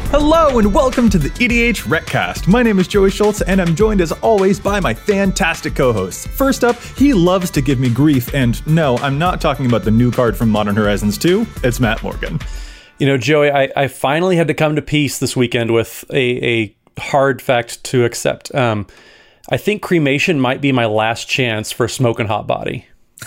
Hello and welcome to the EDH Recast. My name is Joey Schultz and I'm joined as always by my fantastic co-hosts. First up, he loves to give me grief, and no, I'm not talking about the new card from Modern Horizons 2, it's Matt Morgan. You know, Joey, I finally had to come to peace this weekend with a hard fact to accept. I think cremation might be my last chance for Smokin' Hot Body.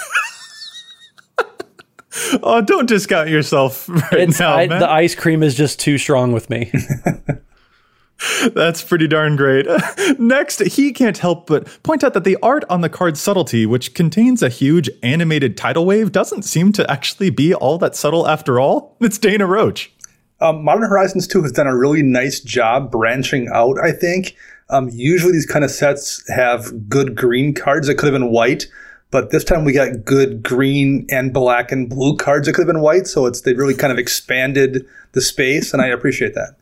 Oh, don't discount yourself now, man. The ice cream is just too strong with me. That's pretty darn great. Next, he can't help but point out that the art on the card Subtlety, which contains a huge animated tidal wave, doesn't seem to actually be all that subtle after all. It's Dana Roach. Modern Horizons 2 has done a really nice job branching out, I think. Usually these kind of sets have good green cards that could have been white. But this time we got good green and black and blue cards that could have been white. So they really kind of expanded the space, and I appreciate that.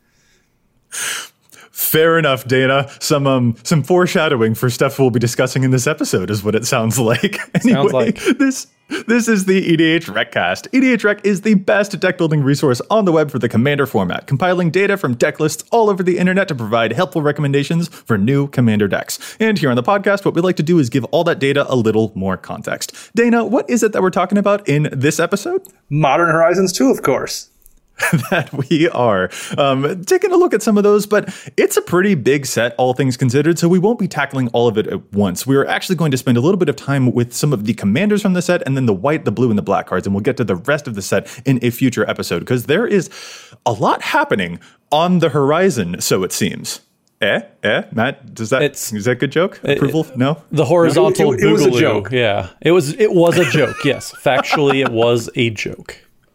Fair enough, Dana. Some foreshadowing for stuff we'll be discussing in this episode is what it sounds like. Anyway, this is the EDH Recast. EDH Rec is the best deck building resource on the web for the Commander format, compiling data from deck lists all over the internet to provide helpful recommendations for new Commander decks. And here on the podcast, what we like to do is give all that data a little more context. Dana, what is it that we're talking about in this episode? Modern Horizons 2, of course. That we are taking a look at some of those, but it's a pretty big set, all things considered, so we won't be tackling all of it at once. We're actually going to spend a little bit of time with some of the commanders from the set, and then the white, the blue, and the black cards, and we'll get to the rest of the set in a future episode, because there is a lot happening on the horizon, so it seems. Matt, is that a good joke? Approval? No? The horizontal it was a joke. Yeah, it was a joke, yes. Factually, it was a joke.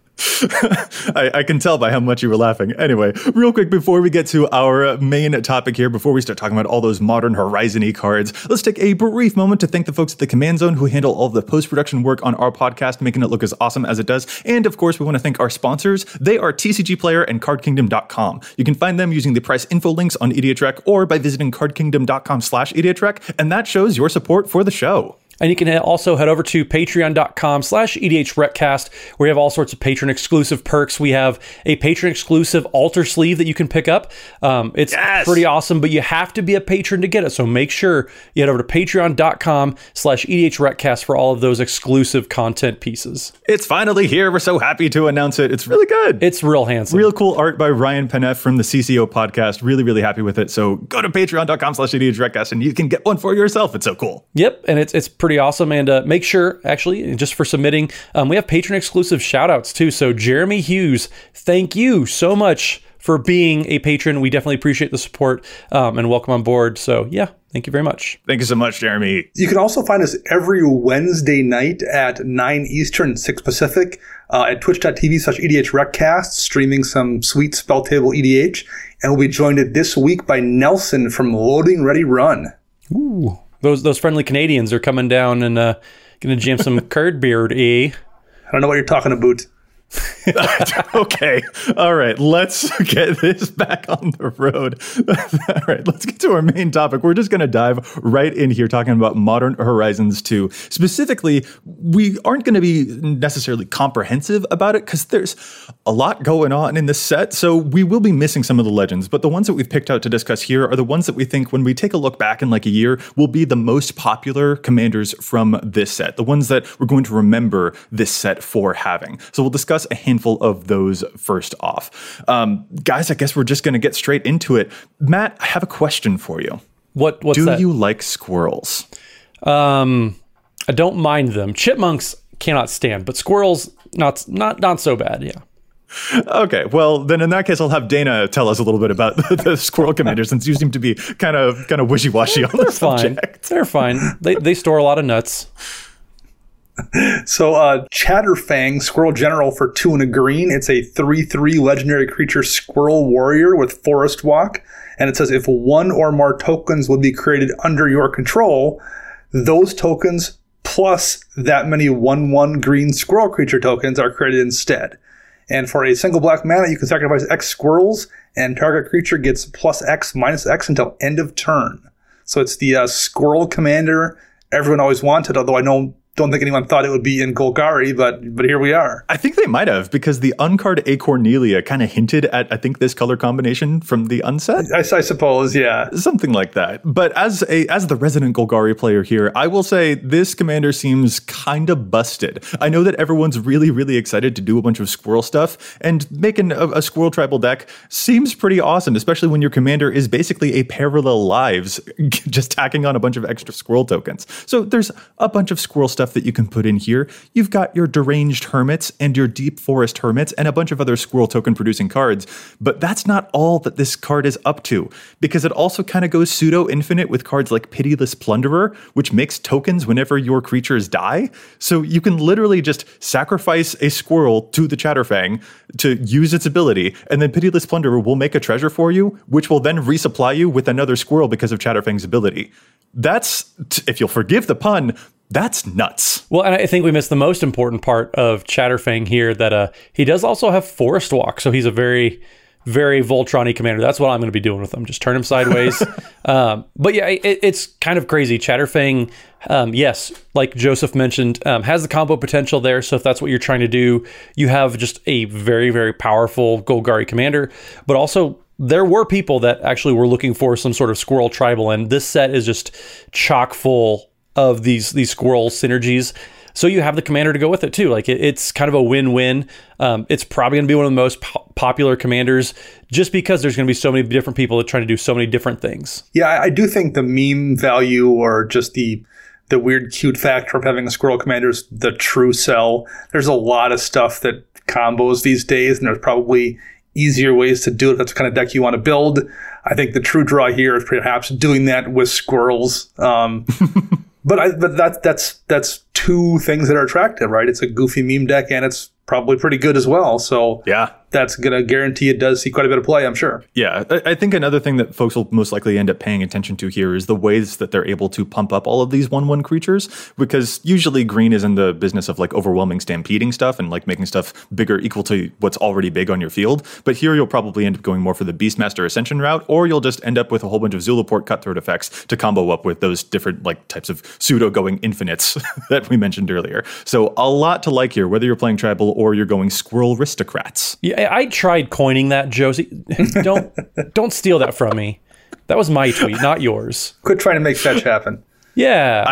I can tell by how much you were laughing. Anyway, real quick before we get to our main topic here, before we start talking about all those Modern Horizon-y cards, let's take a brief moment to thank the folks at the Command Zone who handle all of the post-production work on our podcast, making it look as awesome as it does. And of course, we want to thank our sponsors. They are TCG Player and CardKingdom.com. You can find them using the price info links on EDH Rec or by visiting CardKingdom.com/EDH Rec, and that shows your support for the show. And you can also head over to patreon.com/EDHRecast, where we have all sorts of patron exclusive perks. We have a patron exclusive altar sleeve that you can pick up. It's pretty awesome, but you have to be a patron to get it. So make sure you head over to patreon.com/EDHRecast for all of those exclusive content pieces. It's finally here. We're so happy to announce it. It's really good. It's real handsome. Real cool art by Ryan Peneff from the CCO podcast. Really, really happy with it. So go to patreon.com/EDHRecast and you can get one for yourself. It's so cool. Yep. And it's pretty awesome. And make sure, actually, just for submitting, we have patron exclusive shout outs too. So Jeremy Hughes, thank you so much for being a patron. We definitely appreciate the support and welcome on board. So yeah, thank you very much. Thank you so much, Jeremy. You can also find us every Wednesday night at 9 Eastern, 6 Pacific at twitch.tv/EDHRecast, streaming some sweet spell table EDH. And we'll be joined this week by Nelson from Loading Ready Run. Ooh. Those friendly Canadians are coming down and going to jam some curd beard, eh? I don't know what you're talking about. Okay. All right. Let's get this back on the road. All right. Let's get to our main topic. We're just going to dive right in here talking about Modern Horizons 2. Specifically, we aren't going to be necessarily comprehensive about it because there's a lot going on in this set. So we will be missing some of the legends. But the ones that we've picked out to discuss here are the ones that we think when we take a look back in like a year will be the most popular commanders from this set. The ones that we're going to remember this set for having. So we'll discuss a handful of those first off. Guys, I guess we're just going to get straight into it. Matt, I have a question for you. What's Do that? you like squirrels? I don't mind them. Chipmunks cannot stand, but squirrels not so bad. Yeah. Okay, well then in that case I'll have Dana tell us a little bit about the squirrel commander, since you seem to be kind of wishy-washy on the subject. They're fine. They store a lot of nuts. So Chatterfang, Squirrel General for 2 and a green. It's a 3/3 legendary creature Squirrel Warrior with Forest Walk. And it says if one or more tokens would be created under your control, those tokens plus that many 1/1 green squirrel creature tokens are created instead. And for a single black mana, you can sacrifice X squirrels, and target creature gets +X, -X until end of turn. So it's the squirrel commander everyone always wanted, although I know don't think anyone thought it would be in Golgari, but here we are. I think they might have, because the uncard A Cornelia kind of hinted at, I think, this color combination from the unset. I suppose, yeah. Something like that. But as the resident Golgari player here, I will say this commander seems kind of busted. I know that everyone's really, really excited to do a bunch of squirrel stuff, and making a squirrel tribal deck seems pretty awesome, especially when your commander is basically a parallel lives, just tacking on a bunch of extra squirrel tokens. So there's a bunch of squirrel stuff that you can put in here. You've got your deranged hermits and your deep forest hermits and a bunch of other squirrel token producing cards, but that's not all that this card is up to, because it also kind of goes pseudo infinite with cards like Pitiless Plunderer, which makes tokens whenever your creatures die. So you can literally just sacrifice a squirrel to the Chatterfang to use its ability, and then Pitiless Plunderer will make a treasure for you, which will then resupply you with another squirrel because of Chatterfang's ability. That's, if you'll forgive the pun, that's nuts. Well, and I think we missed the most important part of Chatterfang here, that he does also have Forest Walk, so he's a very, very Voltron-y commander. That's what I'm going to be doing with him. Just turn him sideways. But yeah, it's kind of crazy. Chatterfang, yes, like Joseph mentioned, has the combo potential there. So if that's what you're trying to do, you have just a very, very powerful Golgari commander. But also, there were people that actually were looking for some sort of squirrel tribal, and this set is just chock full of these squirrel synergies. So you have the commander to go with it too. Like it's kind of a win-win. It's probably going to be one of the most popular commanders, just because there's going to be so many different people that trying to do so many different things. Yeah, I do think the meme value, or just the weird cute factor of having a squirrel commander, is the true sell. There's a lot of stuff that combos these days, and there's probably easier ways to do it. That's the kind of deck you want to build. I think the true draw here is perhaps doing that with squirrels. But that's two things that are attractive, right? It's a goofy meme deck, and it's probably pretty good as well. So yeah, that's going to guarantee it does see quite a bit of play, I'm sure. Yeah, I think another thing that folks will most likely end up paying attention to here is the ways that they're able to pump up all of these 1/1 creatures, because usually green is in the business of like overwhelming stampeding stuff and like making stuff bigger equal to what's already big on your field. But here you'll probably end up going more for the Beastmaster Ascension route, or you'll just end up with a whole bunch of Zulaport cutthroat effects to combo up with those different like types of pseudo going infinites that we mentioned earlier. So a lot to like here, whether you're playing tribal or you're going squirrel aristocrats. Yeah, I tried coining that, Josie. Don't steal that from me. That was my tweet, not yours. Quit trying to make fetch happen. Yeah.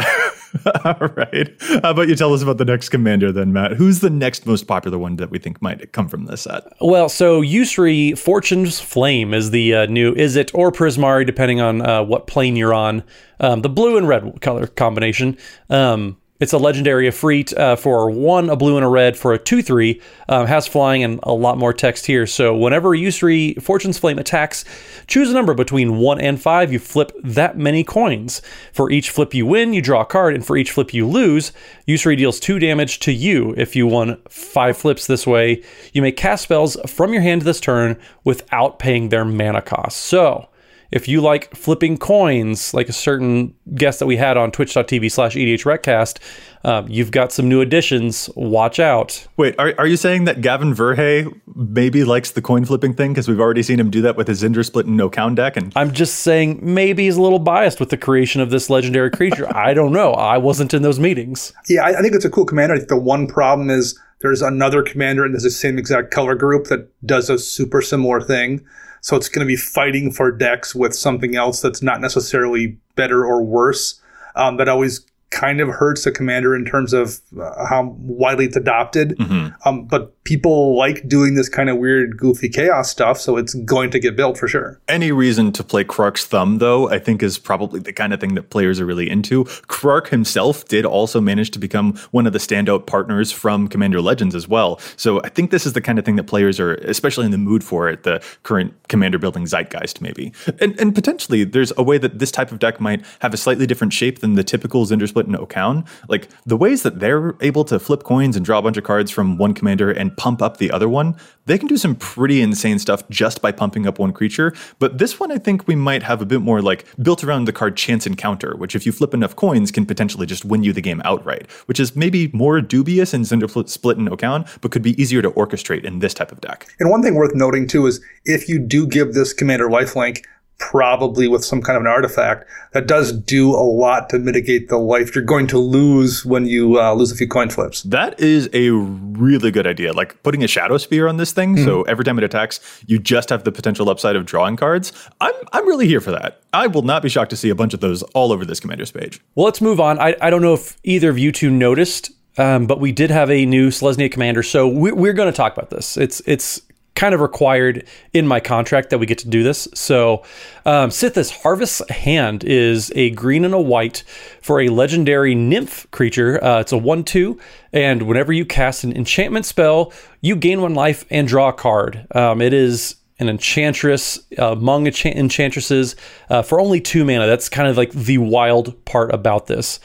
All right. How about you tell us about the next commander then, Matt? Who's the next most popular one that we think might come from this set? Well, so Yusri Fortune's Flame is the new Izzet or Prismari, depending on what plane you're on. The blue and red color combination. It's a legendary Efreet for 1, a blue and a red for a 2/3. Has flying and a lot more text here. So whenever Yusri Fortune's Flame attacks, choose a number between 1 and 5. You flip that many coins. For each flip you win, you draw a card, and for each flip you lose, Yusri deals 2 damage to you. If you won 5 flips this way, you may cast spells from your hand this turn without paying their mana cost. So if you like flipping coins, like a certain guest that we had on twitch.tv/EDHRecast, you've got some new additions. Watch out. Wait, are you saying that Gavin Verhey maybe likes the coin flipping thing? Because we've already seen him do that with his Zindra Split and No Count deck. And I'm just saying maybe he's a little biased with the creation of this legendary creature. I don't know. I wasn't in those meetings. Yeah, I think it's a cool commander. I think the one problem is there's another commander, and there's the same exact color group that does a super similar thing. So it's going to be fighting for decks with something else that's not necessarily better or worse. That always kind of hurts the commander in terms of how widely it's adopted. Mm-hmm. But people like doing this kind of weird, goofy chaos stuff, so it's going to get built for sure. Any reason to play Krark's Thumb, though, I think is probably the kind of thing that players are really into. Krark himself did also manage to become one of the standout partners from Commander Legends as well. So I think this is the kind of thing that players are especially in the mood for at the current commander building zeitgeist, maybe. And potentially there's a way that this type of deck might have a slightly different shape than the typical Zindra Split and Okaun. Like the ways that they're able to flip coins and draw a bunch of cards from one commander and pump up the other one, they can do some pretty insane stuff just by pumping up one creature. But this one, I think we might have a bit more like built around the card Chance Encounter, which if you flip enough coins can potentially just win you the game outright, which is maybe more dubious in Zindra Split and Okaun, but could be easier to orchestrate in this type of deck. And one thing worth noting too is if you do give this commander lifelink, probably with some kind of an artifact that does do a lot to mitigate the life you're going to lose when you lose a few coin flips. That is a really good idea. Like putting a Shadow Spear on this thing, so every time it attacks, you just have the potential upside of drawing cards. I'm really here for that. I will not be shocked to see a bunch of those all over this commander's page. Well, let's move on. I don't know if either of you two noticed, but we did have a new Selesnya commander, so we're going to talk about this. It's kind of required in my contract that we get to do this. So Sithis Harvest Hand is a green and a white for a legendary nymph creature. It's a 1/2, and whenever you cast an enchantment spell, you gain 1 life and draw a card. It is an enchantress among enchantresses for only 2 mana. That's kind of like the wild part about this.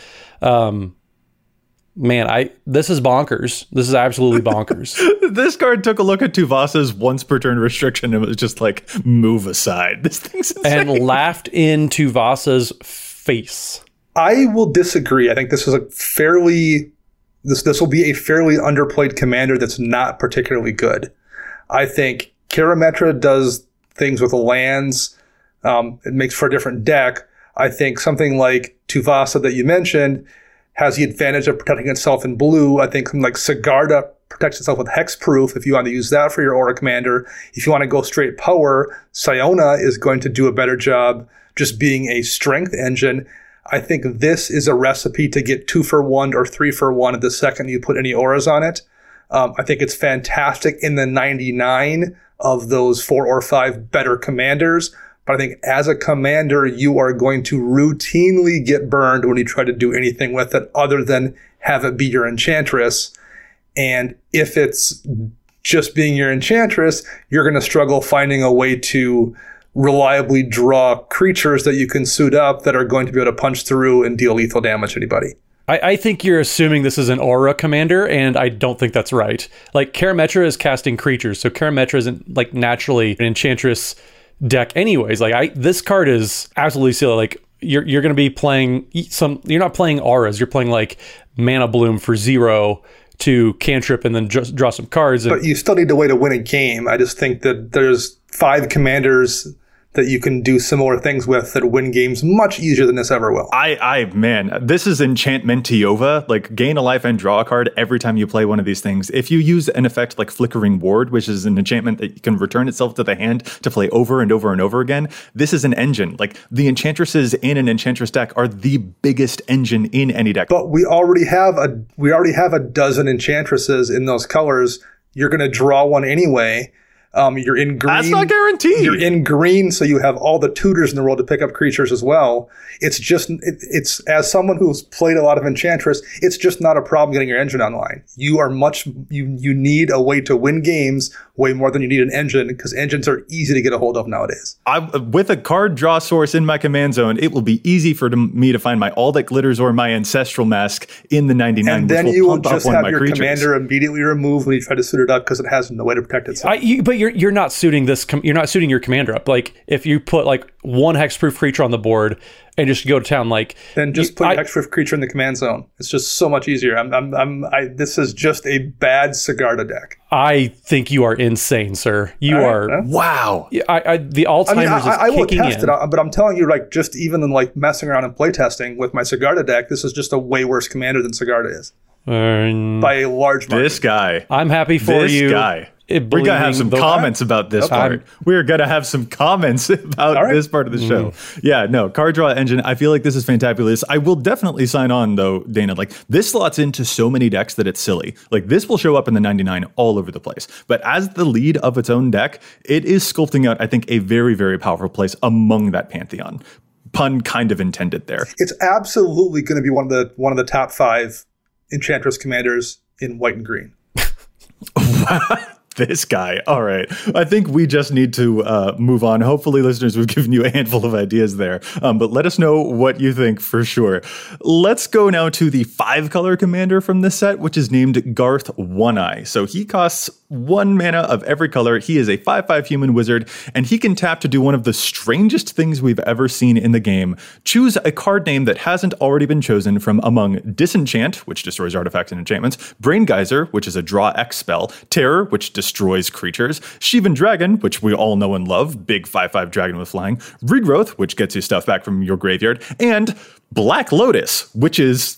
Man, this is bonkers. This is absolutely bonkers. This card took a look at Tuvasa's once per turn restriction and was just like, move aside. This thing's insane. And laughed in Tuvasa's face. I will disagree. I think this is a fairly... This will be a fairly underplayed commander that's not particularly good. I think Karametra does things with the lands. It makes for a different deck. I think something like Tuvasa that you mentioned has the advantage of protecting itself in blue. I think something like Sigarda protects itself with hexproof if you want to use that for your aura commander. If you want to go straight power, Siona is going to do a better job just being a strength engine. I think this is a recipe to get 2 for 1 or 3 for 1 the second you put any auras on it. I think it's fantastic in the 99 of those 4 or 5 better commanders. But I think as a commander, you are going to routinely get burned when you try to do anything with it other than have it be your enchantress. And if it's just being your enchantress, you're going to struggle finding a way to reliably draw creatures that you can suit up that are going to be able to punch through and deal lethal damage to anybody. I think you're assuming this is an aura commander, and I don't think that's right. Like, Karametra is casting creatures, so Karametra isn't like naturally an enchantress deck anyways. Like, this card is absolutely silly. Like, you're going to be playing you're not playing auras, you're playing like Mana Bloom for 0 to cantrip and then just draw some cards. But you still need a way to win a game. I just think that there's 5 commanders that you can do similar things with that win games much easier than this ever will. Man, this is Enchantmentiova. Like, gain a life and draw a card every time you play one of these things. If you use an effect like Flickering Ward, which is an enchantment that can return itself to the hand to play over and over and over again, this is an engine. Like, the enchantresses in an enchantress deck are the biggest engine in any deck. But we already have a dozen enchantresses in those colors. You're going to draw one anyway. You're in green. That's not guaranteed. You're in green, so you have all the tutors in the world to pick up creatures as well. It's just, it's as someone who's played a lot of Enchantress, it's just not a problem getting your engine online. You need a way to win games way more than you need an engine, because engines are easy to get a hold of nowadays. With a card draw source in my command zone, it will be easy for me to find my All That Glitters or my Ancestral Mask in the 99. And then you will just have your commander immediately removed when you try to suit it up because it has no way to protect itself. But you're not suiting this. You're not suiting your commander up. Like, if you put like 1 hexproof creature on the board and just go to town, like, then just put a hexproof creature in the command zone. It's just so much easier. This is just a bad Sigarda deck. I think you are insane, sir. You are. Wow. The Alzheimer's I will kicking test in. it, but I'm telling you, like, just even in like messing around and playtesting with my Sigarda deck, this is just a way worse commander than Sigarda is by a large margin. This guy. I'm happy for you. This guy. We're going to have some comments about this part. We're going to have some comments about this part of the show. Yeah, no, card draw engine. I feel like this is fantabulous. I will definitely sign on, though, Dana. Like, this slots into so many decks that it's silly. Like, this will show up in the 99 all over the place. But as the lead of its own deck, it is sculpting out, I think, a very, very powerful place among that pantheon. Pun kind of intended there. It's absolutely going to be one of the top 5 Enchantress commanders in white and green. This guy. All right. I think we just need to move on. Hopefully, listeners, we've given you a handful of ideas there. But let us know what you think for sure. Let's go now to the 5-color commander from this set, which is named Garth One-Eye. So he costs 1 mana of every color. He is a 5/5 human wizard, and he can tap to do one of the strangest things we've ever seen in the game. Choose a card name that hasn't already been chosen from among Disenchant, which destroys artifacts and enchantments, Brain Geyser, which is a draw X spell, Terror, which destroys creatures, Shivan Dragon, which we all know and love, big 5/5 dragon with flying, Regrowth, which gets you stuff back from your graveyard, and Black Lotus, which is,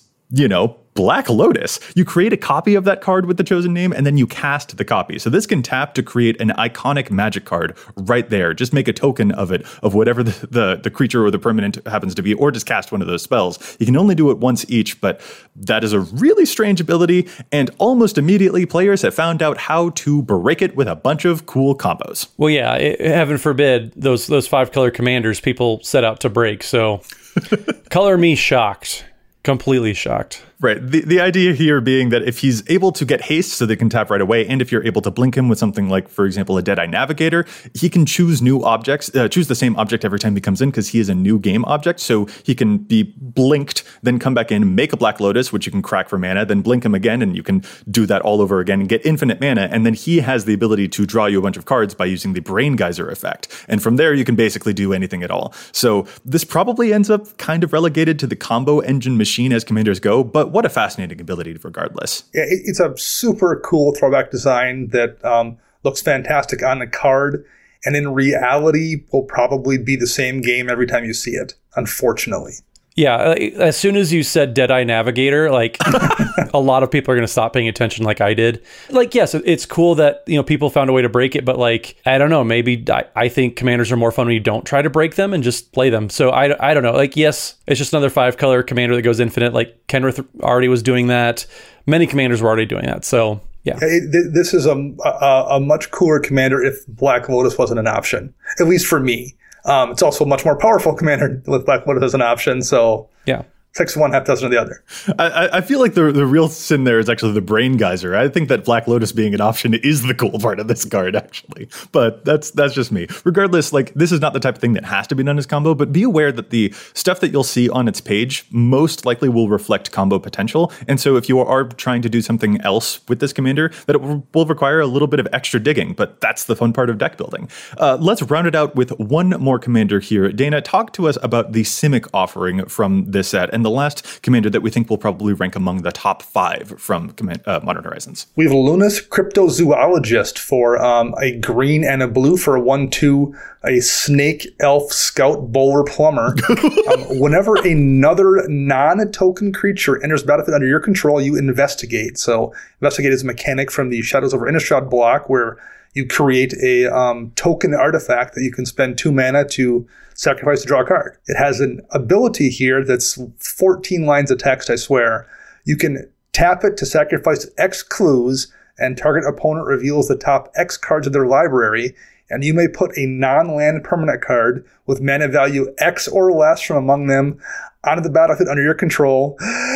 Black Lotus. You create a copy of that card with the chosen name, and then you cast the copy. So this can tap to create an iconic magic card right there. Just make a token of it, of whatever the creature or the permanent happens to be, or just cast one of those spells. You can only do it once each, but that is a really strange ability, and almost immediately players have found out how to break it with a bunch of cool combos. Well, yeah, heaven forbid those 5-color commanders people set out to break. So color me shocked. Completely shocked. Right. The idea here being that if he's able to get haste so they can tap right away, and if you're able to blink him with something like, for example, a Deadeye Navigator, he can choose new objects, choose the same object every time he comes in because he is a new game object. So he can be blinked, then come back in, make a Black Lotus, which you can crack for mana, then blink him again, and you can do that all over again and get infinite mana. And then he has the ability to draw you a bunch of cards by using the Brain Geyser effect. And from there, you can basically do anything at all. So this probably ends up kind of relegated to the combo engine machine as commanders go, but what a fascinating ability regardless. Yeah, it's a super cool throwback design that looks fantastic on the card, and in reality will probably be the same game every time you see it, unfortunately. Yeah, as soon as you said Deadeye Navigator, like a lot of people are going to stop paying attention like I did. Like, yes, it's cool that, people found a way to break it, but like, I don't know, maybe I think commanders are more fun when you don't try to break them and just play them. So I don't know. Like, yes, it's just another 5-color commander that goes infinite. Like Kenrith already was doing that. Many commanders were already doing that. So yeah. This is a much cooler commander if Black Lotus wasn't an option, at least for me. It's also a much more powerful commander with Black Lotus as an option. So yeah. 6 of one, half dozen of the other. I feel like the real sin there is actually the Brain Geyser. I think that Black Lotus being an option is the cool part of this card, actually. But that's just me. Regardless, like, this is not the type of thing that has to be done as combo, but be aware that the stuff that you'll see on its page most likely will reflect combo potential. And so if you are trying to do something else with this commander, that it will require a little bit of extra digging, but that's the fun part of deck building. Let's round it out with one more commander here. Dana, talk to us about the Simic offering from this set, and the last commander that we think will probably rank among the top 5 from Modern Horizons. We have Lunas Cryptozoologist for a green and a blue for a 1/2, a Snake Elf Scout Bowler Plumber. Whenever another non-token creature enters battlefield under your control, you investigate. So investigate is a mechanic from the Shadows over Innistrad block where you create a token artifact that you can spend 2 mana to sacrifice to draw a card. It has an ability here that's 14 lines of text, I swear. You can tap it to sacrifice X clues, and target opponent reveals the top X cards of their library, and you may put a non-land permanent card with mana value X or less from among them onto the battlefield under your control.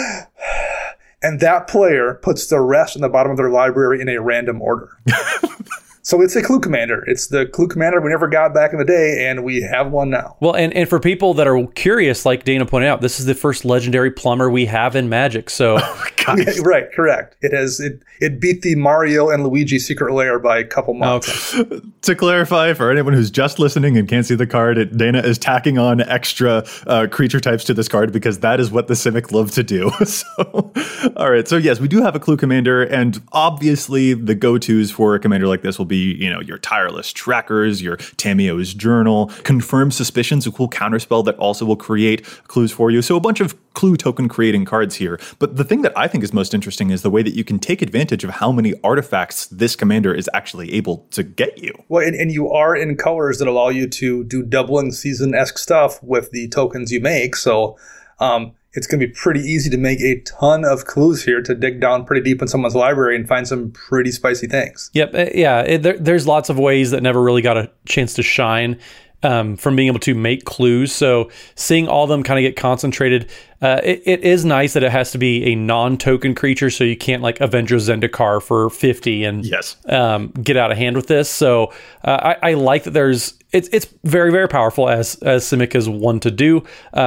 And that player puts the rest in the bottom of their library in a random order. So it's a clue commander. It's the clue commander we never got back in the day, and we have one now. Well, and for people that are curious, like Dana pointed out, this is the first legendary plumber we have in Magic. So, yeah, right, correct. It beat the Mario and Luigi Secret Lair by a couple months. Okay. To clarify, for anyone who's just listening and can't see the card, Dana is tacking on extra creature types to this card because that is what the Simic love to do. So, all right. So yes, we do have a clue commander, and obviously the go-tos for a commander like this will be, your Tireless Trackers, your Tamiyo's Journal, Confirm Suspicions, a cool counterspell that also will create clues for you. So a bunch of clue token creating cards here. But the thing that I think is most interesting is the way that you can take advantage of how many artifacts this commander is actually able to get you. Well, and you are in colors that allow you to do doubling season-esque stuff with the tokens you make. So it's going to be pretty easy to make a ton of clues here to dig down pretty deep in someone's library and find some pretty spicy things. Yep. There's lots of ways that never really got a chance to shine from being able to make clues. So seeing all of them kind of get concentrated, it is nice that it has to be a non-token creature, so you can't like Avenger Zendikar for 50 and yes. Get out of hand with this. So I like that it's very, very powerful as Simic is one to do, but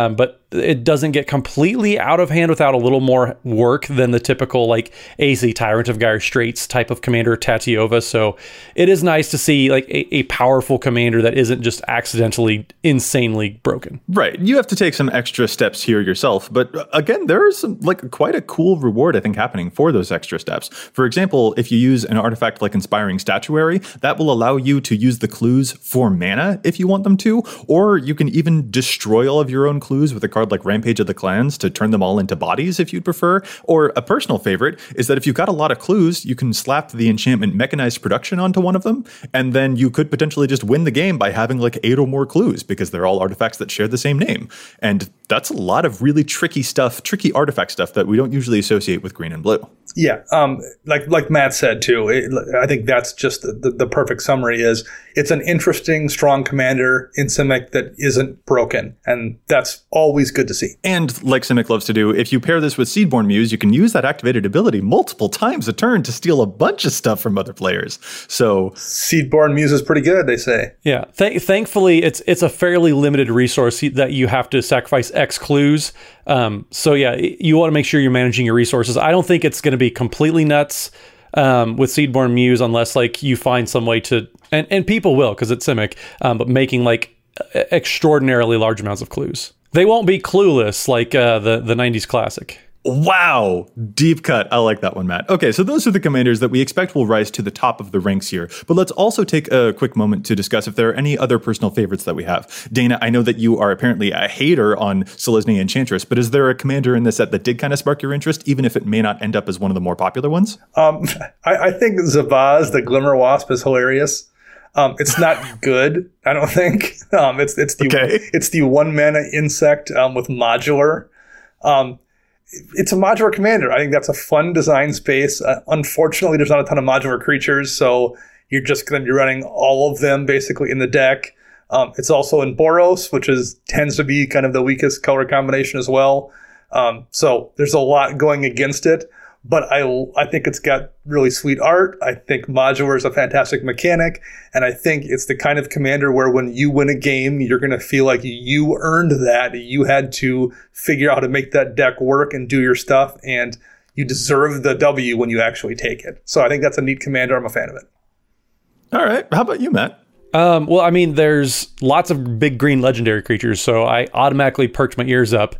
it doesn't get completely out of hand without a little more work than the typical like AZ Tyrant of Dire Straits type of commander, Tatiova. So it is nice to see like a powerful commander that isn't just accidentally insanely broken. Right. You have to take some extra steps here yourself. But again, there's like quite a cool reward, I think, happening for those extra steps. For example, if you use an artifact like Inspiring Statuary, that will allow you to use the clues for mana if you want them to, or you can even destroy all of your own clues with a card like Rampage of the Clans to turn them all into bodies if you'd prefer. Or a personal favorite is that if you've got a lot of clues, you can slap the enchantment Mechanized Production onto one of them, and then you could potentially just win the game by having like 8 or more clues because they're all artifacts that share the same name. And that's a lot of really tricky stuff, tricky artifact stuff that we don't usually associate with green and blue. Yeah, like Matt said too, I think that's just the perfect summary is it's an interesting, strong commander in Simic that isn't broken, and that's always good to see. And like Simic loves to do, if you pair this with Seedborn Muse, you can use that activated ability multiple times a turn to steal a bunch of stuff from other players. So Seedborn Muse is pretty good, they say. Yeah, thankfully it's a fairly limited resource that you have to sacrifice X clues. So yeah, you want to make sure you're managing your resources. I don't think it's going to be completely nuts with Seedborn Muse unless like you find some way to, and people will because it's Simic, but making like extraordinarily large amounts of clues. They won't be clueless like the 90s classic. Wow. Deep cut. I like that one, Matt. Okay, so those are the commanders that we expect will rise to the top of the ranks here. But let's also take a quick moment to discuss if there are any other personal favorites that we have. Dana, I know that you are apparently a hater on Selesnya Enchantress, but is there a commander in this set that did kind of spark your interest, even if it may not end up as one of the more popular ones? I think Zavaz, the Glimmer Wasp, is hilarious. It's not good, I don't think. It's the 1 mana insect with modular. It's a modular commander. I think that's a fun design space. Unfortunately, there's not a ton of modular creatures, so you're just going to be running all of them basically in the deck. It's also in Boros, which tends to be kind of the weakest color combination as well. So there's a lot going against it. But I think it's got really sweet art. I think modular is a fantastic mechanic. And I think it's the kind of commander where when you win a game, you're going to feel like you earned that. You had to figure out how to make that deck work and do your stuff. And you deserve the W when you actually take it. So I think that's a neat commander. I'm a fan of it. All right. How about you, Matt? Well, I mean, there's lots of big green legendary creatures, so I automatically perked my ears up.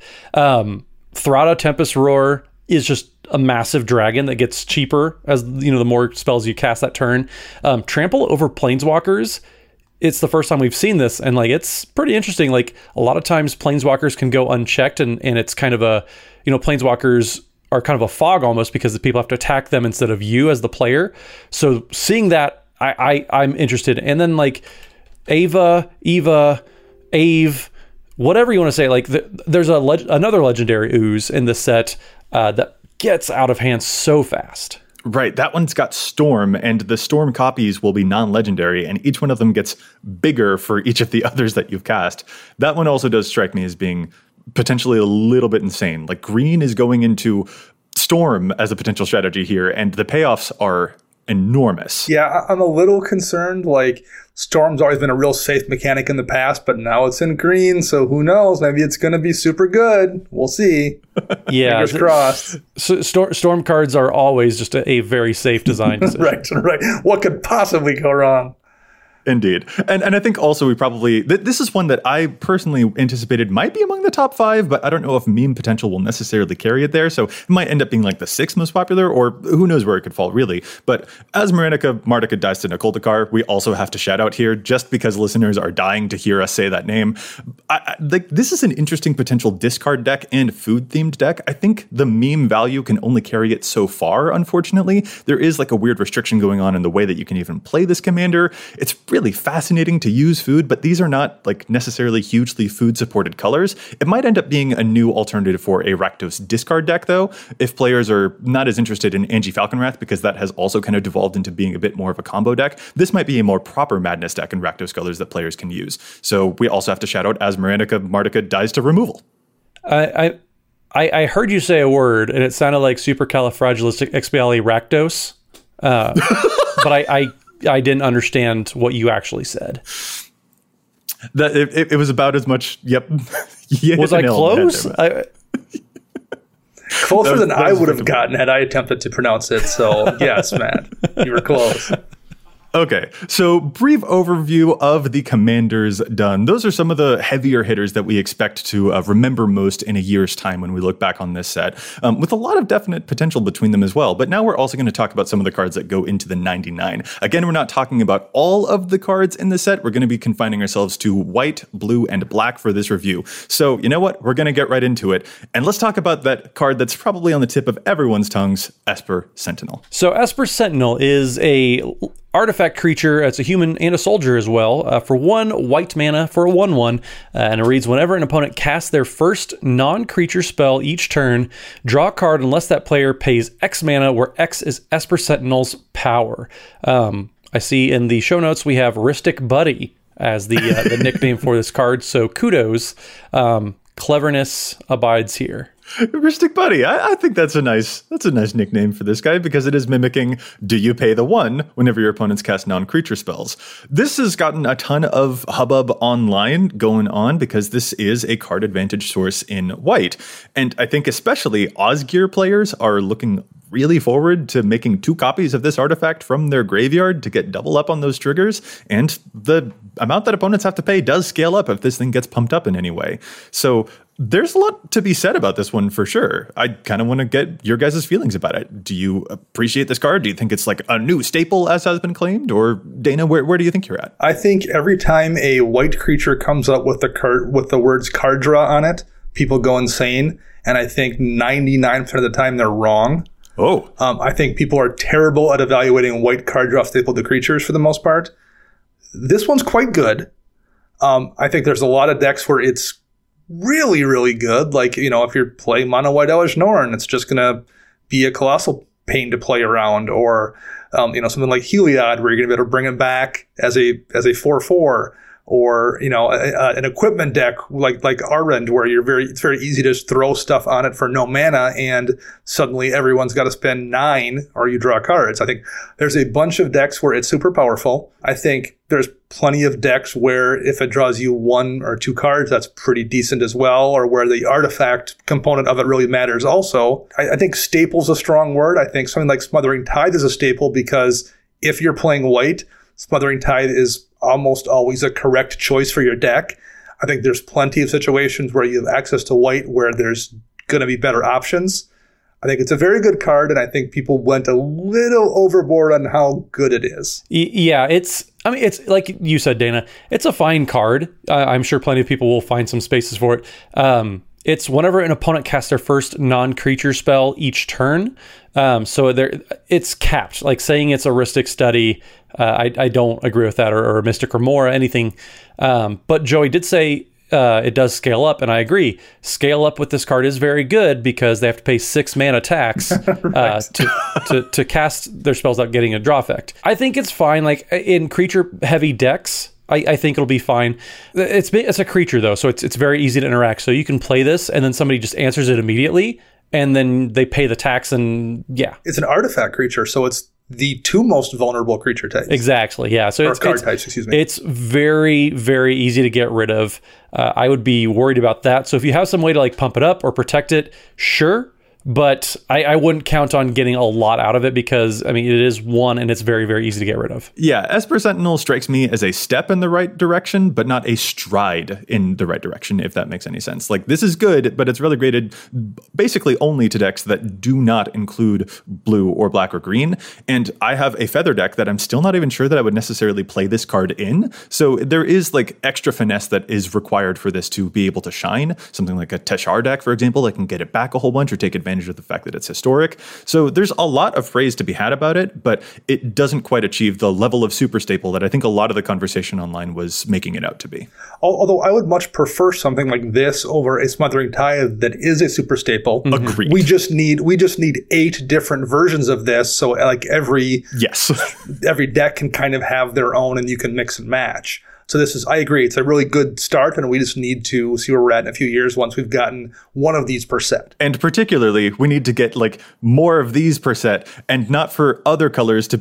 Thrada Tempest Roar is just a massive dragon that gets cheaper as you know the more spells you cast that turn. Trample over Planeswalkers. It's the first time we've seen this, and like it's pretty interesting. Like a lot of times, Planeswalkers can go unchecked, and it's kind of a Planeswalkers are kind of a fog almost because the people have to attack them instead of you as the player. So seeing that, I'm interested. And then like Eva, Ave, whatever you want to say. Like there's another legendary ooze in the set that gets out of hand so fast. Right, that one's got Storm, and the Storm copies will be non-legendary, and each one of them gets bigger for each of the others that you've cast. That one also does strike me as being potentially a little bit insane. Like, green is going into Storm as a potential strategy here, and the payoffs are enormous. Yeah, I'm a little concerned. Like, Storm's always been a real safe mechanic in the past, but now it's in green, so who knows? Maybe it's going to be super good. We'll see. Yeah. Fingers crossed. So Storm cards are always just a very safe design decision. Right. What could possibly go wrong? Indeed. And I think also we probably, this is one that I personally anticipated might be among the top 5, but I don't know if meme potential will necessarily carry it there. So it might end up being like the 6th most popular, or who knows where it could fall really. But as Marika dies to Nicoldekar, we also have to shout out here just because listeners are dying to hear us say that name. This is an interesting potential discard deck and food themed deck. I think the meme value can only carry it so far, unfortunately. There is like a weird restriction going on in the way that you can even play this commander. It's really fascinating to use food, but these are not like necessarily hugely food supported colors. It might end up being a new alternative for a Rakdos discard deck though, if players are not as interested in Angie Falconwrath, because that has also kind of devolved into being a bit more of a combo deck. This might be a more proper Madness deck in Rakdos colors that players can use. So we also have to shout out as Marika dies to removal. I heard you say a word and it sounded like supercalifragilisticexpialidocious, but I didn't understand what you actually said. It was about as much, yep, Was I close? Closer than I would have gotten had I attempted to pronounce it. So, yes, Matt, you were close. Okay, so brief overview of the commanders done. Those are some of the heavier hitters that we expect to remember most in a year's time when we look back on this set, with a lot of definite potential between them as well. But now we're also going to talk about some of the cards that go into the 99. Again, we're not talking about all of the cards in the set. We're going to be confining ourselves to white, blue, and black for this review. So you know what? We're going to get right into it. And let's talk about that card that's probably on the tip of everyone's tongues, Esper Sentinel. So Esper Sentinel is a artifact creature. It's a human and a soldier as well. For 1 white mana for a 1/1. And it reads, whenever an opponent casts their first non-creature spell each turn, draw a card unless that player pays X mana, where X is Esper Sentinel's power. I see in the show notes we have Ristic Buddy as the nickname for this card. So kudos. Cleverness abides here. Ristic Buddy. I think that's a nice nickname for this guy because it is mimicking do you pay the 1 whenever your opponents cast non-creature spells. This has gotten a ton of hubbub online going on because this is a card advantage source in white. And I think especially Osgear players are looking really forward to making 2 copies of this artifact from their graveyard to get double up on those triggers, and the amount that opponents have to pay does scale up if this thing gets pumped up in any way. So there's a lot to be said about this one for sure. I kind of want to get your guys' feelings about it. Do you appreciate this card? Do you think it's like a new staple, as has been claimed? Or Dana, where do you think you're at? I think every time a white creature comes up with the words card draw on it, people go insane. And I think 99% of the time they're wrong. Oh. I think people are terrible at evaluating white card draw staple to creatures for the most part. This one's quite good. I think there's a lot of decks where it's really, really good. Like, if you're playing mono white Elesh Norn, it's just going to be a colossal pain to play around. Or, something like Heliod, where you're going to be able to bring it back as a 4/4. Or, an equipment deck like Arend, where it's very easy to just throw stuff on it for no mana, and suddenly everyone's got to spend 9 or you draw cards. I think there's a bunch of decks where it's super powerful. I think there's plenty of decks where if it draws you 1 or 2 cards, that's pretty decent as well, or where the artifact component of it really matters also. I think staple's a strong word. I think something like Smothering Tithe is a staple because if you're playing white, Smothering Tithe is almost always a correct choice for your deck. I think there's plenty of situations where you have access to white where there's going to be better options. I think it's a very good card, and I think people went a little overboard on how good it is. Yeah, it's like you said, Dana, it's a fine card. I'm sure plenty of people will find some spaces for it. It's whenever an opponent casts their first non-creature spell each turn. So it's capped. Like saying it's a Ristic Study, I don't agree with that, or a Mystic Remora, anything. But Joey did say it does scale up, and I agree. Scale up with this card is very good because they have to pay 6 mana tax to cast their spells without getting a draw effect. I think it's fine. Like in creature-heavy decks, I think it'll be fine. It's a creature though, so it's very easy to interact. So you can play this, and then somebody just answers it immediately, and then they pay the tax, and yeah. It's an artifact creature, so it's the 2 most vulnerable creature types. Exctly, yeah. So card types, excuse me. It's very, very easy to get rid of. I would be worried about that. So if you have some way to like pump it up or protect it, sure. But I wouldn't count on getting a lot out of it because, it is 1 and it's very, very easy to get rid of. Yeah, Esper Sentinel strikes me as a step in the right direction, but not a stride in the right direction, if that makes any sense. Like, this is good, but it's relegated basically only to decks that do not include blue or black or green. And I have a feather deck that I'm still not even sure that I would necessarily play this card in. So there is like extra finesse that is required for this to be able to shine. Something like a Teshar deck, for example, that can get it back a whole bunch or take advantage of the fact that it's historic. So there's a lot of praise to be had about it, but it doesn't quite achieve the level of super staple that I think a lot of the conversation online was making it out to be. Although I would much prefer something like this over a Smothering Tithe that is a super staple. Agreed. We just need 8 different versions of this, so like every deck can kind of have their own, and you can mix and match. So I agree, it's a really good start, and we just need to see where we're at in a few years once we've gotten one of these per set. And particularly, we need to get like more of these per set, and not for other colors to be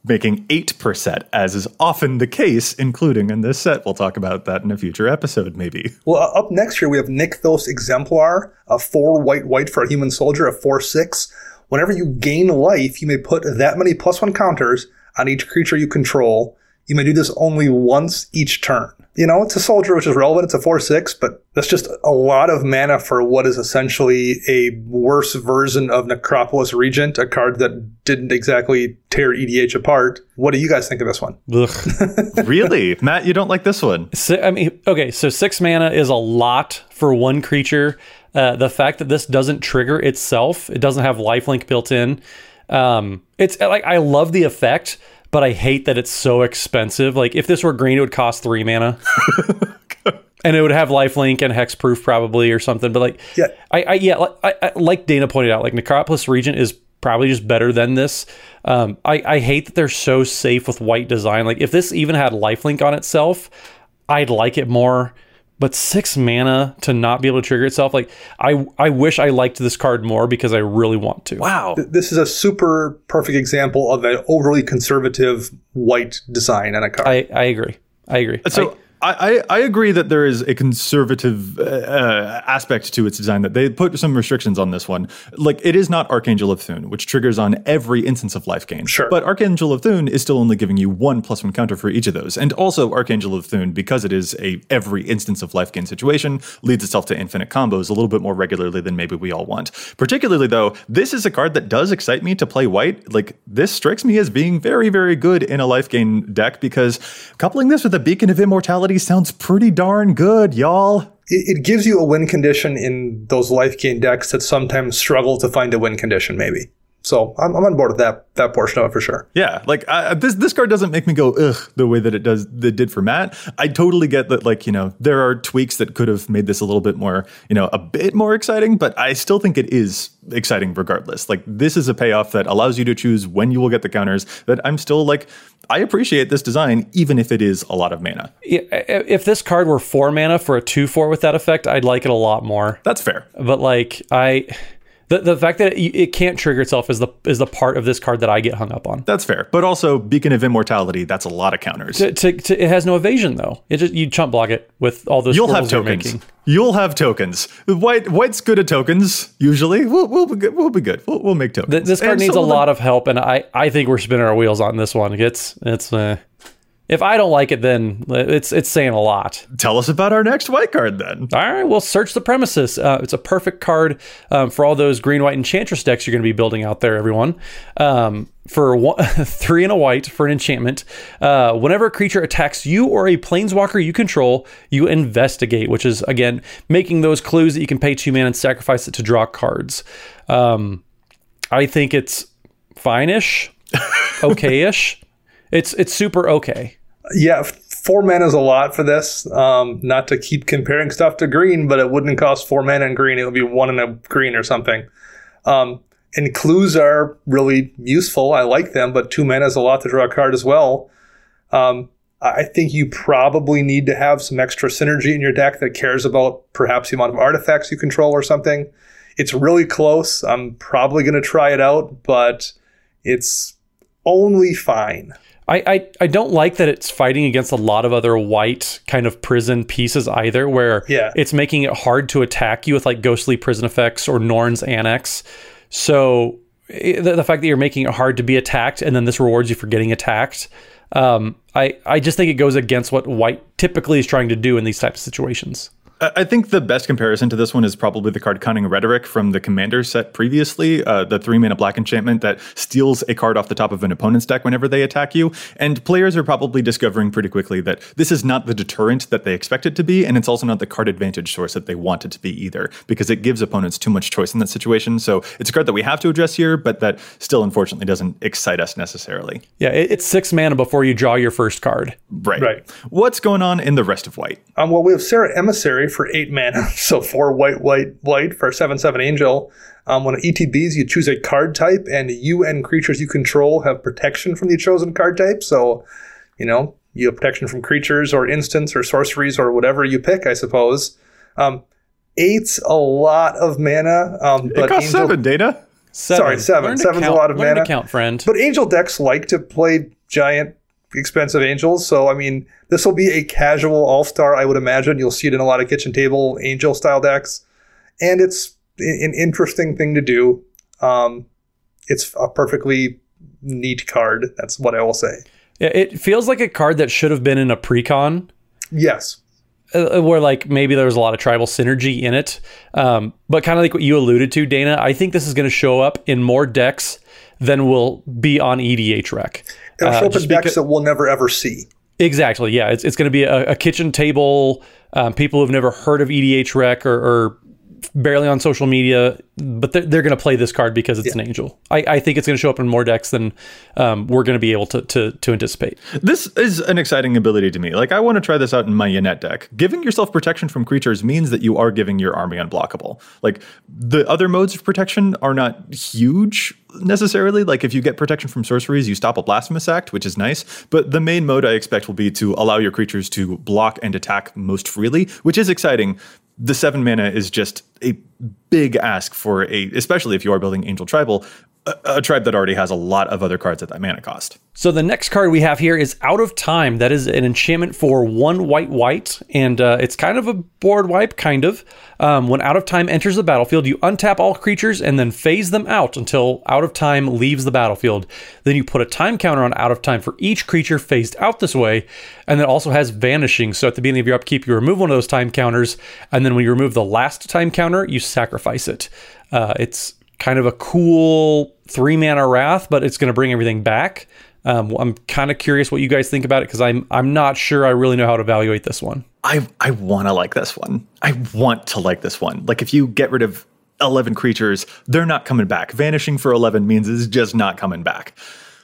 making 8 per set, as is often the case, including in this set. We'll talk about that in a future episode, maybe. Well, up next here, we have Nykthos Exemplar, a 4 white for a human soldier, a 4/6. Whenever you gain life, you may put that many +1 counters on each creature you control. You may do this only once each turn. You know, it's a soldier, which is relevant. It's a 4/6, but that's just a lot of mana for what is essentially a worse version of Necropolis Regent, a card that didn't exactly tear EDH apart. What do you guys think of this one? Really? Matt, you don't like this one? So 6 mana is a lot for one creature. The fact that this doesn't trigger itself, it doesn't have lifelink built in. It's like, I love the effect, but I hate that it's so expensive. Like, if this were green, it would cost 3 mana. And it would have lifelink and hexproof probably or something. But like, yeah, I like Dana pointed out, like Necropolis Regent is probably just better than this. I hate that they're so safe with white design. Like, if this even had lifelink on itself, I'd like it more. But 6 mana to not be able to trigger itself, like, I wish I liked this card more because I really want to. Wow. This is a super perfect example of an overly conservative white design on a card. I agree. So I agree that there is a conservative aspect to its design, that they put some restrictions on this one. Like, it is not Archangel of Thune, which triggers on every instance of life gain. Sure. But Archangel of Thune is still only giving you 1 +1 counter for each of those. And also Archangel of Thune, because it is a every instance of life gain situation, leads itself to infinite combos a little bit more regularly than maybe we all want. Particularly though, this is a card that does excite me to play white. Like, this strikes me as being very, very good in a life gain deck, because coupling this with a Beacon of Immortality sounds pretty darn good, y'all. It gives you a win condition in those life gain decks that sometimes struggle to find a win condition, maybe. So I'm on board with that portion of it for sure. Yeah, like this card doesn't make me go ugh the way that it did for Matt. I totally get that, like, you know, there are tweaks that could have made this a little bit more, you know, a bit more exciting, but I still think it is exciting regardless. Like, this is a payoff that allows you to choose when you will get the counters, that I'm still like, I appreciate this design, even if it is a lot of mana. Yeah, if this card were 4 mana for a 2/4 with that effect, I'd like it a lot more. That's fair. But like, the fact that it can't trigger itself is the part of this card that I get hung up on. That's fair. But also, Beacon of Immortality, that's a lot of counters. It has no evasion though. It just, you chump block it with all those. You'll have tokens. You'll have tokens. White's good at tokens usually. We'll be good. We'll make tokens. This card needs a lot of help, and I think we're spinning our wheels on this one. If I don't like it, then it's saying a lot. Tell us about our next white card then. All right, well, Search the Premises. It's a perfect card for all those green-white Enchantress decks you're going to be building out there, everyone. For 3 and a white for an enchantment, whenever a creature attacks you or a planeswalker you control, you investigate, which is, again, making those clues that you can pay 2 mana and sacrifice it to draw cards. I think it's fine-ish, okay-ish. It's super okay. Yeah, 4 mana is a lot for this. Not to keep comparing stuff to green, but it wouldn't cost 4 mana in green. It would be 1 in a green or something. And clues are really useful. I like them, but 2 mana is a lot to draw a card as well. I think you probably need to have some extra synergy in your deck that cares about perhaps the amount of artifacts you control or something. It's really close. I'm probably going to try it out, but it's only fine. I don't like that it's fighting against a lot of other white kind of prison pieces either, where it's making it hard to attack you with like Ghostly Prison effects or Norn's Annex. So the fact that you're making it hard to be attacked and then this rewards you for getting attacked, I just think it goes against what white typically is trying to do in these types of situations. I think the best comparison to this one is probably the card Cunning Rhetoric from the Commander set previously, the 3 mana black enchantment that steals a card off the top of an opponent's deck whenever they attack you. And players are probably discovering pretty quickly that this is not the deterrent that they expect it to be, and it's also not the card advantage source that they want it to be either, because it gives opponents too much choice in that situation. So it's a card that we have to address here, but that still unfortunately doesn't excite us necessarily. Yeah, it's 6 mana before you draw your first card. Right. What's going on in the rest of white? Well, we have Serra Emissary for 8 mana, so 4 white for 7/7 Angel. When it ETBs, you choose a card type, and you and creatures you control have protection from the chosen card type. So, you know, you have protection from creatures or instants or sorceries or whatever you pick, I suppose. 8's a lot of mana. But it costs 7, Data. Sorry, 7. Learn to 7's a count. lot of Learn mana. to count, friend. But angel decks like to play giant, expensive angels. So, I mean, this will be a casual all-star, I would imagine. You'll see it in a lot of kitchen table angel-style decks. And it's an interesting thing to do. It's a perfectly neat card. That's what I will say. Yeah, it feels like a card that should have been in a precon. Yes. Where like maybe there was a lot of tribal synergy in it. But kind of like what you alluded to, Dana, I think this is going to show up in more decks than will be on EDH Rec. It'll show up in decks that we'll never ever see. Exactly. Yeah. It's going to be a kitchen table. People who've never heard of EDH Rec or barely on social media, but they're going to play this card because it's an angel. I think it's going to show up in more decks than we're going to be able to anticipate. This is an exciting ability to me. Like, I want to try this out in my Yannette deck. Giving yourself protection from creatures means that you are giving your army unblockable. Like, the other modes of protection are not huge necessarily. Like, if you get protection from sorceries, you stop a Blasphemous Act, which is nice. But the main mode I expect will be to allow your creatures to block and attack most freely, which is exciting. The 7 mana is just a big ask for especially if you are building Angel Tribal, a tribe that already has a lot of other cards at that mana cost. So the next card we have here is Out of Time. That is an enchantment for 1 white, and it's kind of a board wipe, kind of. When Out of Time enters the battlefield, you untap all creatures and then phase them out until Out of Time leaves the battlefield. Then you put a time counter on Out of Time for each creature phased out this way, and it also has Vanishing. So at the beginning of your upkeep, you remove one of those time counters, and then when you remove the last time counter, you sacrifice it. It's kind of a cool 3 mana Wrath, but it's going to bring everything back. I'm kind of curious what you guys think about it, because I'm not sure I really know how to evaluate this one. I want to like this one. I want to like this one. Like, if you get rid of 11 creatures, they're not coming back. Vanishing for 11 means it's just not coming back.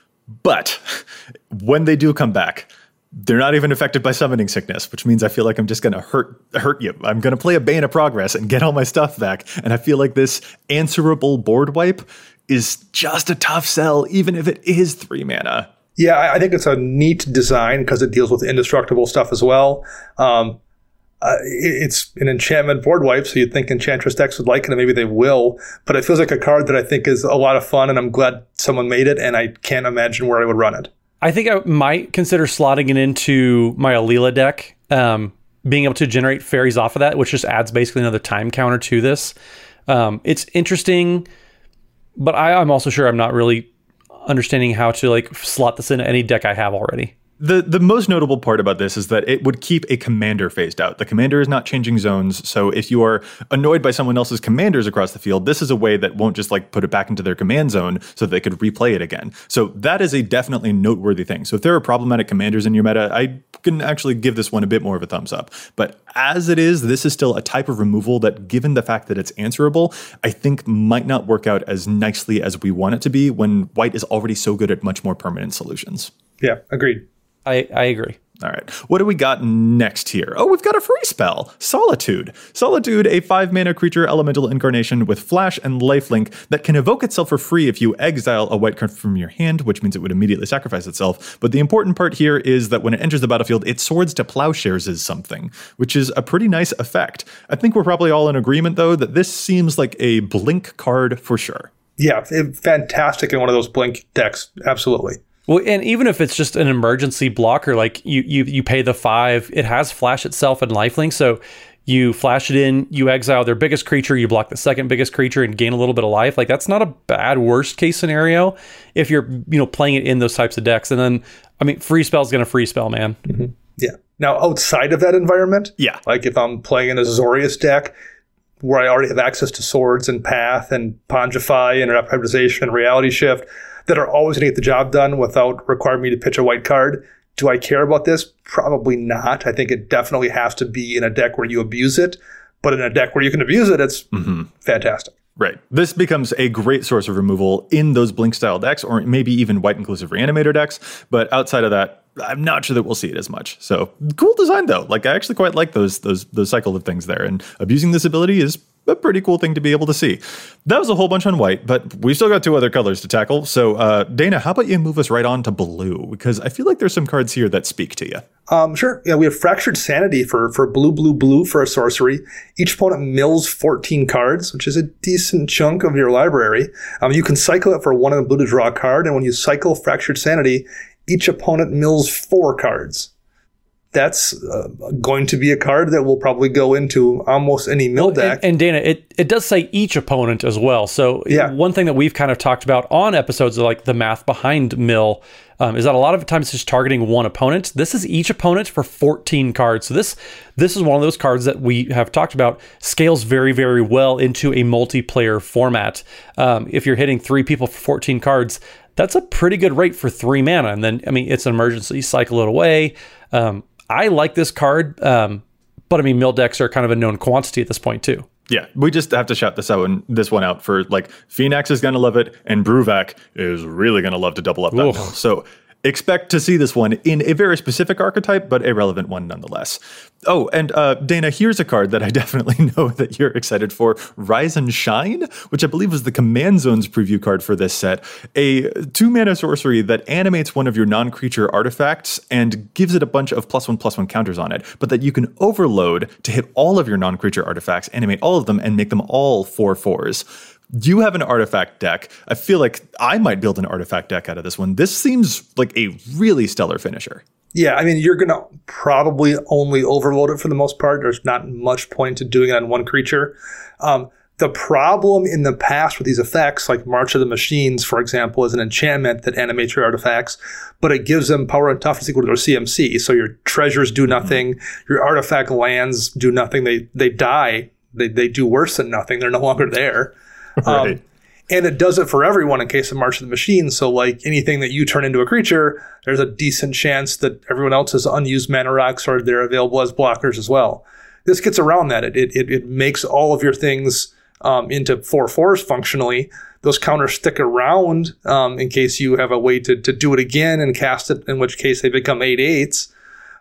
But when they do come back, they're not even affected by Summoning Sickness, which means I feel like I'm just going to hurt you. I'm going to play a Bane of Progress and get all my stuff back. And I feel like this answerable board wipe is just a tough sell, even if it is 3 mana. Yeah, I think it's a neat design because it deals with indestructible stuff as well. It's an enchantment board wipe, so you'd think Enchantress decks would like it, and maybe they will. But it feels like a card that I think is a lot of fun, and I'm glad someone made it, and I can't imagine where I would run it. I think I might consider slotting it into my Alila deck, being able to generate fairies off of that, which just adds basically another time counter to this. It's interesting, but I'm also sure I'm not really understanding how to like slot this into any deck I have already. The most notable part about this is that it would keep a commander phased out. The commander is not changing zones, so if you are annoyed by someone else's commanders across the field, this is a way that won't just like put it back into their command zone so they could replay it again. So that is a definitely noteworthy thing. So if there are problematic commanders in your meta, I can actually give this one a bit more of a thumbs up. But as it is, this is still a type of removal that, given the fact that it's answerable, I think might not work out as nicely as we want it to be when white is already so good at much more permanent solutions. Yeah, agreed. I agree. All right. What do we got next here? Oh, we've got a free spell. Solitude. Solitude, a 5-mana creature elemental incarnation with flash and lifelink that can evoke itself for free if you exile a white card from your hand, which means it would immediately sacrifice itself. But the important part here is that when it enters the battlefield, it Swords to Plowshares is something, which is a pretty nice effect. I think we're probably all in agreement, though, that this seems like a blink card for sure. Yeah, fantastic in one of those blink decks. Absolutely. Well, and even if it's just an emergency blocker, like you pay the 5, it has flash itself and lifelink. So you flash it in, you exile their biggest creature, you block the second biggest creature and gain a little bit of life. Like, that's not a bad worst case scenario if you're, playing it in those types of decks. And then, free spell's going to free spell, man. Mm-hmm. Yeah. Now, outside of that environment, yeah, like if I'm playing in a Azorius deck where I already have access to Swords and Path and Pongify and Hybridization and Reality Shift, that are always going to get the job done without requiring me to pitch a white card. Do I care about this? Probably not. I think it definitely has to be in a deck where you abuse it. But in a deck where you can abuse it, it's fantastic. Right. This becomes a great source of removal in those Blink-style decks, or maybe even white-inclusive Reanimator decks. But outside of that, I'm not sure that we'll see it as much. So, cool design, though. Like, I actually quite like those cycle of things there. And abusing this ability is a pretty cool thing to be able to see. That was a whole bunch on white, but we still got 2 other colors to tackle. So, Dana, how about you move us right on to blue? Because I feel like there's some cards here that speak to you. Sure. Yeah, we have Fractured Sanity for blue for a sorcery. Each opponent mills 14 cards, which is a decent chunk of your library. You can cycle it for 1 in the blue to draw a card, and when you cycle Fractured Sanity, each opponent mills 4 cards. That's going to be a card that will probably go into almost any mill deck. And Dana, it does say each opponent as well. So one thing that we've kind of talked about on episodes of like the math behind mill is that a lot of times it's just targeting one opponent. This is each opponent for 14 cards. So this is one of those cards that we have talked about scales very, very well into a multiplayer format. If you're hitting 3 people for 14 cards, that's a pretty good rate for 3 mana. And then, I mean, it's an emergency, cycle it away. I like this card, but I mean, mill decks are kind of a known quantity at this point too. Yeah, we just have to shout this one out for like Phoenix is going to love it, and Bruvac is really going to love to double up that mill. So expect to see this one in a very specific archetype, but a relevant one nonetheless. Oh, and Dana, here's a card that I definitely know that you're excited for. Rise and Shine, which I believe was the Command Zones preview card for this set. A 2-mana sorcery that animates one of your non-creature artifacts and gives it a bunch of +1/+1 counters on it, but that you can overload to hit all of your non-creature artifacts, animate all of them, and make them all 4/4s. You have an artifact deck. I feel like I might build an artifact deck out of this one. This seems like a really stellar finisher. Yeah, I mean, you're going to probably only overload it for the most part. There's not much point to doing it on one creature. The problem in the past with these effects, like March of the Machines, for example, is an enchantment that animates your artifacts, but it gives them power and toughness equal to their CMC. So your treasures do nothing. Your artifact lands do nothing. They die. They do worse than nothing. They're no longer there. Right. And it does it for everyone in case of March of the Machine. So like anything that you turn into a creature, there's a decent chance that everyone else's unused mana rocks are there available as blockers as well. This gets around that. It makes all of your things into 4/4s functionally. Those counters stick around in case you have a way to do it again and cast it, in which case they become 8/8s.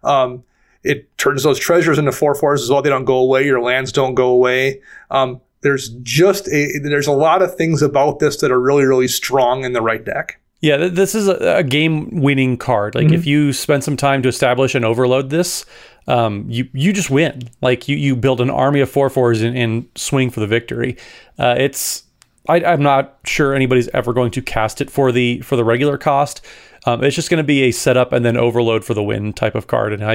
It turns those treasures into 4/4s as well. They don't go away. Your lands don't go away. There's a lot of things about this that are really, really strong in the right deck. Yeah, this is a game-winning card. Like if you spend some time to establish and overload this, you just win. Like you build an army of 4/4s and swing for the victory. I'm not sure anybody's ever going to cast it for the regular cost. It's just going to be a setup and then overload for the win type of card. And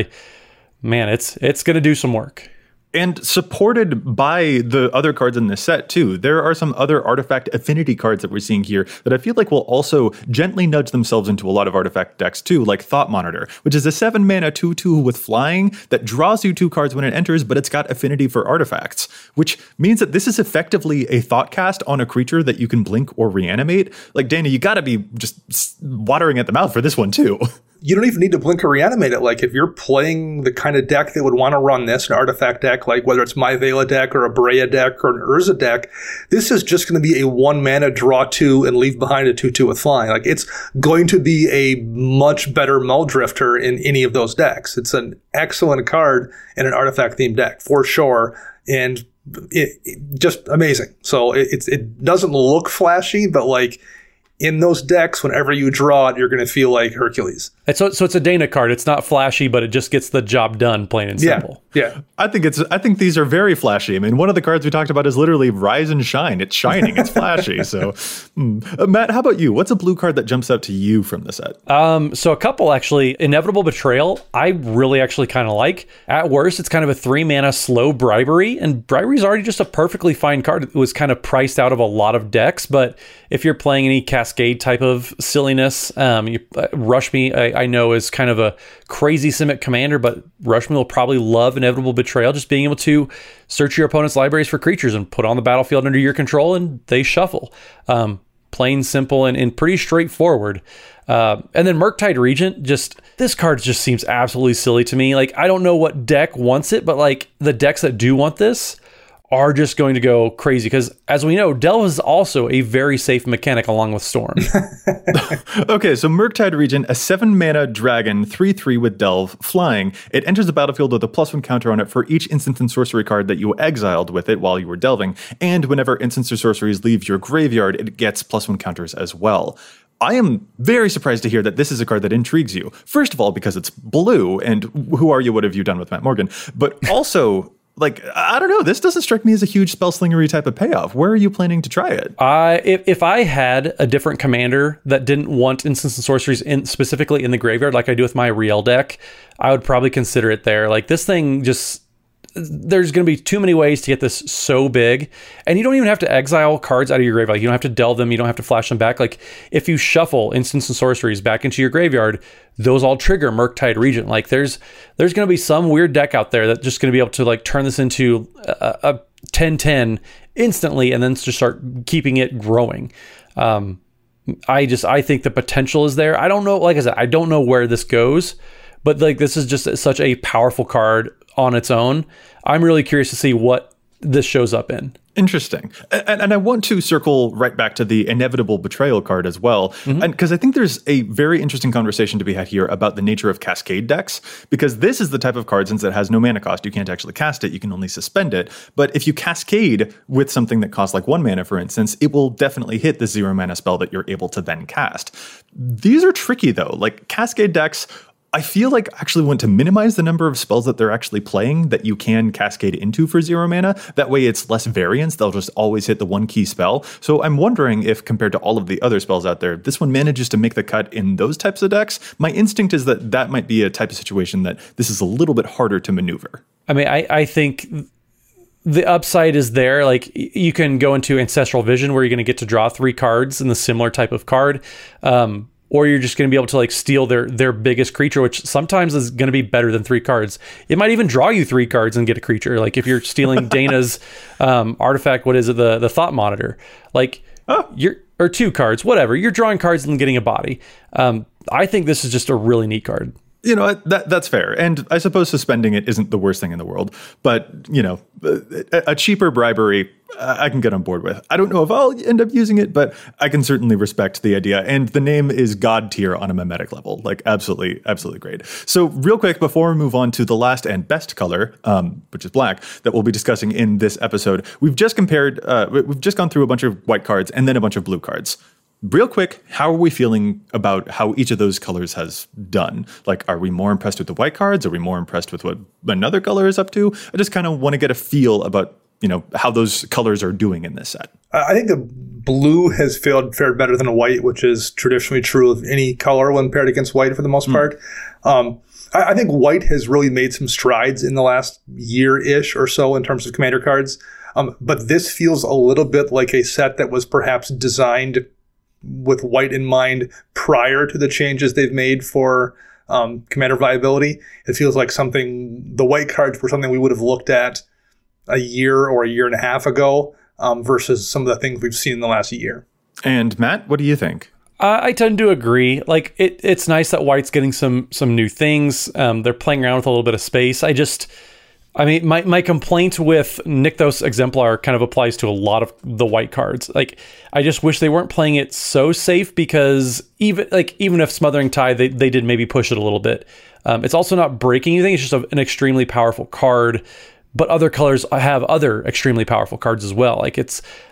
it's going to do some work. And supported by the other cards in this set, too. There are some other artifact affinity cards that we're seeing here that I feel like will also gently nudge themselves into a lot of artifact decks, too, like Thought Monitor, which is a 7-mana 2/2 with flying that draws you 2 cards when it enters, but it's got affinity for artifacts, which means that this is effectively a thought cast on a creature that you can blink or reanimate. Like, Dana, you got to be just watering at the mouth for this one, too. You don't even need to blink or reanimate it. Like if you're playing the kind of deck that would want to run this, an artifact deck, like whether it's My Vela deck or a Brea deck or an Urza deck, this is just going to be a 1-mana draw 2 and leave behind a 2/2 with flying. Like it's going to be a much better Muldrifter in any of those decks. It's an excellent card in an artifact themed deck for sure. And it just amazing. So it doesn't look flashy, but like in those decks, whenever you draw it, you're going to feel like Hercules. So it's a Dana card. It's not flashy, but it just gets the job done, plain and simple. Yeah. I think these are very flashy. I mean, one of the cards we talked about is literally Rise and Shine. It's shining. It's flashy. So, Matt, how about you? What's a blue card that jumps out to you from the set? So a couple, actually. Inevitable Betrayal, I really actually kind of like. At worst, it's kind of a 3-mana slow Bribery, and Bribery is already just a perfectly fine card. It was kind of priced out of a lot of decks, but if you're playing any Cascade type of silliness, Rush Me, I know is kind of a crazy Simic commander, but Rush Me will probably love Inevitable Betrayal, just being able to search your opponent's libraries for creatures and put on the battlefield under your control, and they shuffle. Plain simple and pretty straightforward. And then Murktide Regent, this card just seems absolutely silly to me. Like, I don't know what deck wants it, but like the decks that do want this are just going to go crazy because, as we know, Delve is also a very safe mechanic along with Storm. Okay, so Murktide Regent, a 7-mana dragon, 3/3 with Delve, flying. It enters the battlefield with a +1 counter on it for each instant and sorcery card that you exiled with it while you were delving, and whenever instants or sorceries leave your graveyard, it gets +1 counters as well. I am very surprised to hear that this is a card that intrigues you. First of all, because it's blue, and who are you, what have you done with Matt Morgan? But also... like, I don't know, this doesn't strike me as a huge spellslingery type of payoff. Where are you planning to try it? If I had a different commander that didn't want instants and sorceries specifically in the graveyard like I do with my Riel deck, I would probably consider it there. Like, this thing just... there's going to be too many ways to get this so big, and you don't even have to exile cards out of your graveyard. Like, you don't have to delve them, you don't have to flash them back. Like, if you shuffle instants and sorceries back into your graveyard, those all trigger Murktide Regent. Like, there's going to be some weird deck out there that's just going to be able to like turn this into a 10/10 instantly and then just start keeping it growing. I think the potential is there. I don't know, like I said, I don't know where this goes, but like, this is just such a powerful card on its own. I'm really curious to see what this shows up in. Interesting. And I want to circle right back to the Inevitable Betrayal card as well, and because I think there's a very interesting conversation to be had here about the nature of Cascade decks, because this is the type of card, since it has no mana cost, you can't actually cast it, you can only suspend it. But if you Cascade with something that costs like 1 mana, for instance, it will definitely hit the 0 mana spell that you're able to then cast. These are tricky, though. Like, Cascade decks, I feel like actually want to minimize the number of spells that they're actually playing that you can cascade into for 0 mana. That way it's less variance. They'll just always hit the one key spell. So I'm wondering if, compared to all of the other spells out there, this one manages to make the cut in those types of decks. My instinct is that that might be a type of situation that this is a little bit harder to maneuver. I mean, I think the upside is there. Like, you can go into Ancestral Vision where you're going to get to draw 3 cards in the similar type of card. Or you're just going to be able to like steal their biggest creature, which sometimes is going to be better than 3 cards. It might even draw you 3 cards and get a creature. Like, if you're stealing Dana's artifact, what is it, the Thought Monitor? Like, or 2 cards, whatever. You're drawing cards and getting a body. I think this is just a really neat card. You know, that's fair. And I suppose suspending it isn't the worst thing in the world. But, you know, a cheaper bribery, I can get on board with. I don't know if I'll end up using it, but I can certainly respect the idea. And the name is God tier on a mimetic level. Like, absolutely, absolutely great. So real quick, before we move on to the last and best color, which is black, that we'll be discussing in this episode, we've just gone through a bunch of white cards and then a bunch of blue cards. Real quick, how are we feeling about how each of those colors has done? Like, are we more impressed with the white cards? Are we more impressed with what another color is up to? I just kind of want to get a feel about, you know, how those colors are doing in this set. I think the blue has fared better than a white, which is traditionally true of any color when paired against white for the most part. I think white has really made some strides in the last year-ish or so in terms of commander cards. But this feels a little bit like a set that was perhaps designed with white in mind prior to the changes they've made for commander viability. It feels like the white cards were something we would have looked at a year or a year and a half ago versus some of the things we've seen in the last year. And Matt, what do you think? I tend to agree. Like, it's nice that white's getting some new things. They're playing around with a little bit of space. I mean, my complaint with Nykthos Exemplar kind of applies to a lot of the white cards. Like, I just wish they weren't playing it so safe, because even if Smothering Tide, they did maybe push it a little bit. It's also not breaking anything. It's just an extremely powerful card. But other colors have other extremely powerful cards as well. Like,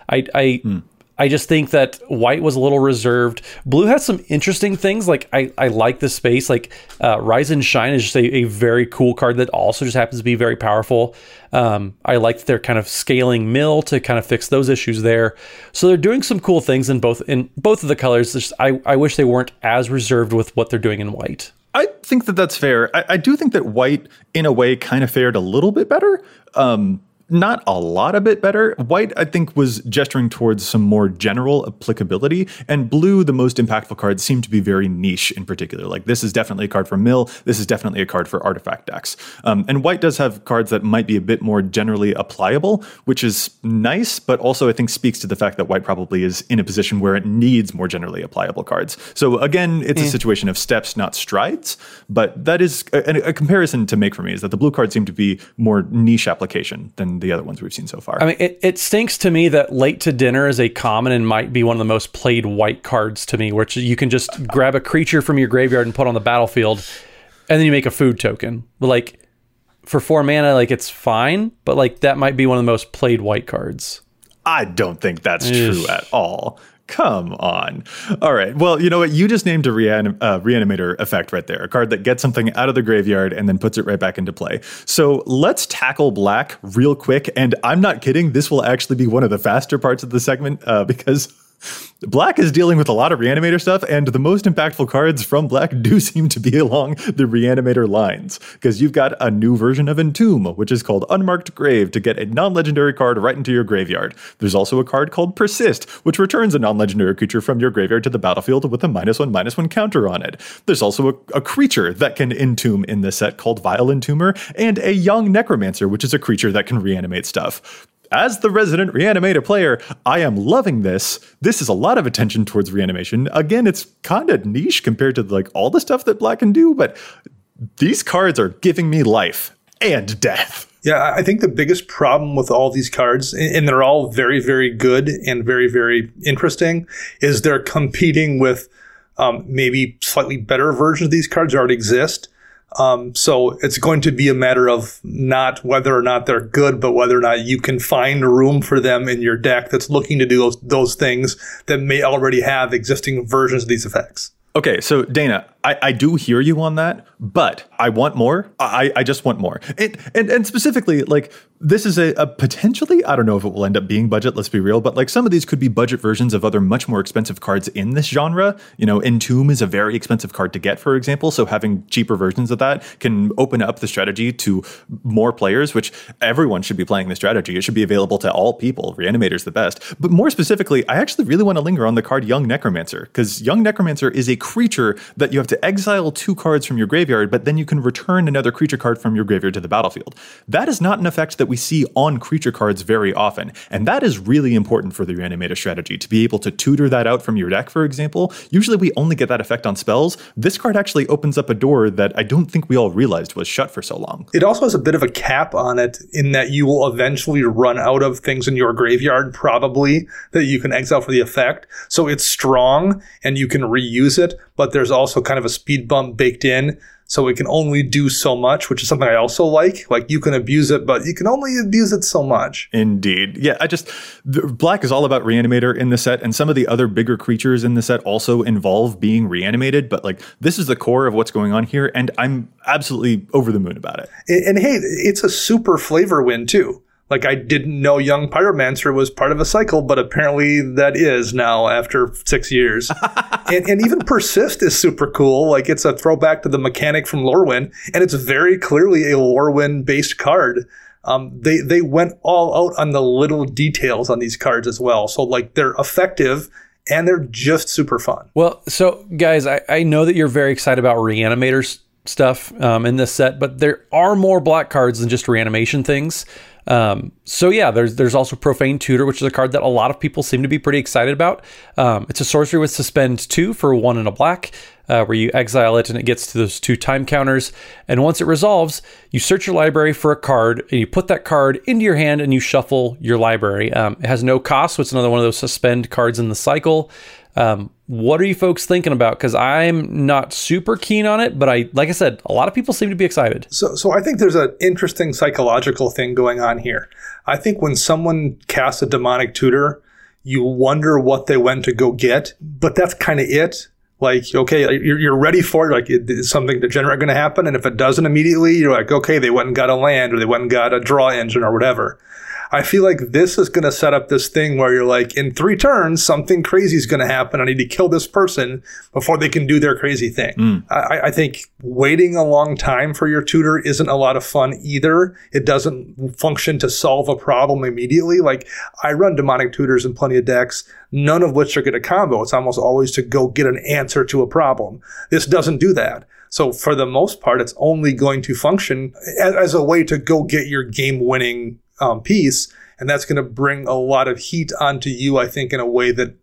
I just think that white was a little reserved. Blue has some interesting things. Like, I like the space. Like, Rise and Shine is just a very cool card that also just happens to be very powerful. I like that they're kind of scaling mill to kind of fix those issues there. So they're doing some cool things in both of the colors. Just, I wish they weren't as reserved with what they're doing in white. I think that that's fair. I do think that white, in a way, kind of fared a little bit better. Not a lot a bit better. White, I think, was gesturing towards some more general applicability, and blue, the most impactful cards, seem to be very niche in particular. Like, this is definitely a card for mill. This is definitely a card for artifact decks. And white does have cards that might be a bit more generally applicable, which is nice, but also I think speaks to the fact that white probably is in a position where it needs more generally applicable cards. So again, it's a situation of steps, not strides, but that is a comparison to make for me, is that the blue cards seem to be more niche application than the other ones we've seen so far. I mean, it stinks to me that Late to Dinner is a common and might be one of the most played white cards to me, which you can just grab a creature from your graveyard and put on the battlefield, and then you make a food token. But like, for 4 mana, like, it's fine, but like, that might be one of the most played white cards. I don't think that's true at all. Come on. All right. Well, you know what? You just named a reanimator effect right there. A card that gets something out of the graveyard and then puts it right back into play. So let's tackle black real quick. And I'm not kidding. This will actually be one of the faster parts of the segment because black is dealing with a lot of reanimator stuff, and the most impactful cards from black do seem to be along the reanimator lines, because you've got a new version of Entomb, which is called Unmarked Grave, to get a non-legendary card right into your graveyard. There's also a card called Persist, which returns a non-legendary creature from your graveyard to the battlefield with a -1/-1 counter on it. There's also a creature that can entomb in this set called Vile Entomber, and a Young Necromancer, which is a creature that can reanimate stuff. As the resident reanimator player, I am loving this. This is a lot of attention towards reanimation. Again, it's kind of niche compared to like all the stuff that black can do, but these cards are giving me life and death. Yeah, I think the biggest problem with all these cards, and they're all very, very good and very, very interesting, is they're competing with maybe slightly better versions of these cards that already exist. So it's going to be a matter of not whether or not they're good, but whether or not you can find room for them in your deck that's looking to do those things that may already have existing versions of these effects. Okay, so Dana, I do hear you on that, but I want more. I just want more. And specifically, like, this is a potentially, I don't know if it will end up being budget, let's be real, but like some of these could be budget versions of other much more expensive cards in this genre. You know, Entomb is a very expensive card to get, for example, so having cheaper versions of that can open up the strategy to more players, which everyone should be playing the strategy. It should be available to all people. Reanimator's the best. But more specifically, I actually really want to linger on the card Young Necromancer, because Young Necromancer is a creature that you have to exile 2 cards from your graveyard, but then you can return another creature card from your graveyard to the battlefield. That is not an effect that we see on creature cards very often, and that is really important for the Reanimator strategy, to be able to tutor that out from your deck, for example. Usually we only get that effect on spells. This card actually opens up a door that I don't think we all realized was shut for so long. It also has a bit of a cap on it in that you will eventually run out of things in your graveyard, probably, that you can exile for the effect. So it's strong and you can reuse it, but there's also kind of a speed bump baked in. So it can only do so much, which is something I also like. Like, you can abuse it, but you can only abuse it so much. Indeed. Yeah, black is all about Reanimator in the set, and some of the other bigger creatures in the set also involve being reanimated, but like, this is the core of what's going on here, and I'm absolutely over the moon about it. And hey, it's a super flavor win too. Like, I didn't know Young Pyromancer was part of a cycle, but apparently that is now after 6 years. and even Persist is super cool. Like, it's a throwback to the mechanic from Lorwyn, and it's very clearly a Lorwyn-based card. They went all out on the little details on these cards as well. So, like, they're effective, and they're just super fun. Well, so, guys, I know that you're very excited about Reanimator stuff in this set, but there are more black cards than just reanimation things. So yeah, there's also Profane Tutor, which is a card that a lot of people seem to be pretty excited about. It's a sorcery with Suspend 2 for 1 and a black, where you exile it and it gets to those 2 time counters. And once it resolves, you search your library for a card and you put that card into your hand and you shuffle your library. It has no cost, so it's another one of those suspend cards in the cycle. What are you folks thinking about? Because I'm not super keen on it, but like I said, a lot of people seem to be excited. So I think there's an interesting psychological thing going on here. I think when someone casts a Demonic Tutor, you wonder what they went to go get, but that's kind of it. Like, okay, you're ready for it. Like, is something degenerate going to happen? And if it doesn't immediately, you're like, okay, they went and got a land, or they went and got a draw engine or whatever. I feel like this is going to set up this thing where you're like, in 3 turns, something crazy is going to happen. I need to kill this person before they can do their crazy thing. I think waiting a long time for your tutor isn't a lot of fun either. It doesn't function to solve a problem immediately. Like, I run Demonic Tutors in plenty of decks, none of which are going to combo. It's almost always to go get an answer to a problem. This doesn't do that. So for the most part, it's only going to function as a way to go get your game-winning piece, and that's going to bring a lot of heat onto you, I think, in a way that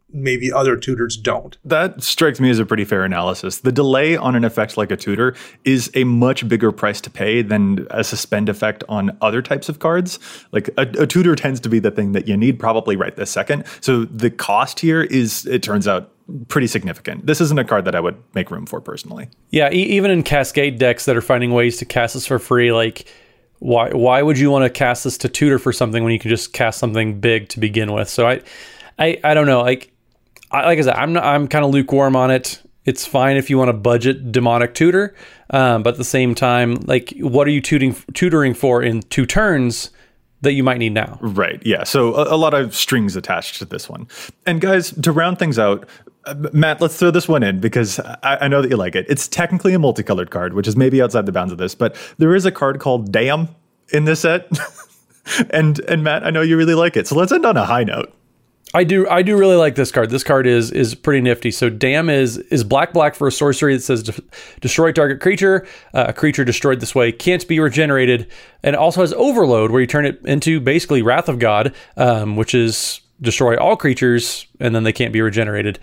maybe other tutors don't. That strikes me as a pretty fair analysis. The delay on an effect like a tutor is a much bigger price to pay than a suspend effect on other types of cards. Like a tutor tends to be the thing that you need probably right this second. So the cost here is, it turns out, pretty significant. This isn't a card that I would make room for personally. Yeah, even in Cascade decks that are finding ways to cast this for free, like why would you want to cast this to tutor for something when you can just cast something big to begin with? So I don't know. Like I said, I'm kind of lukewarm on it. It's fine if you want to budget demonic tutor, but at the same time, like, what are you tutoring for in 2 turns that you might need now? Right. Yeah. So a lot of strings attached to this one. And guys, to round things out, Matt, let's throw this one in because I know that you like it. It's technically a multicolored card, which is maybe outside the bounds of this, but there is a card called Damn in this set. and Matt, I know you really like it. So let's end on a high note. I do really like this card. This card is pretty nifty. So Damn is black for a sorcery that says destroy target creature. A creature destroyed this way can't be regenerated, and it also has Overload, where you turn it into basically Wrath of God, which is destroy all creatures and then they can't be regenerated.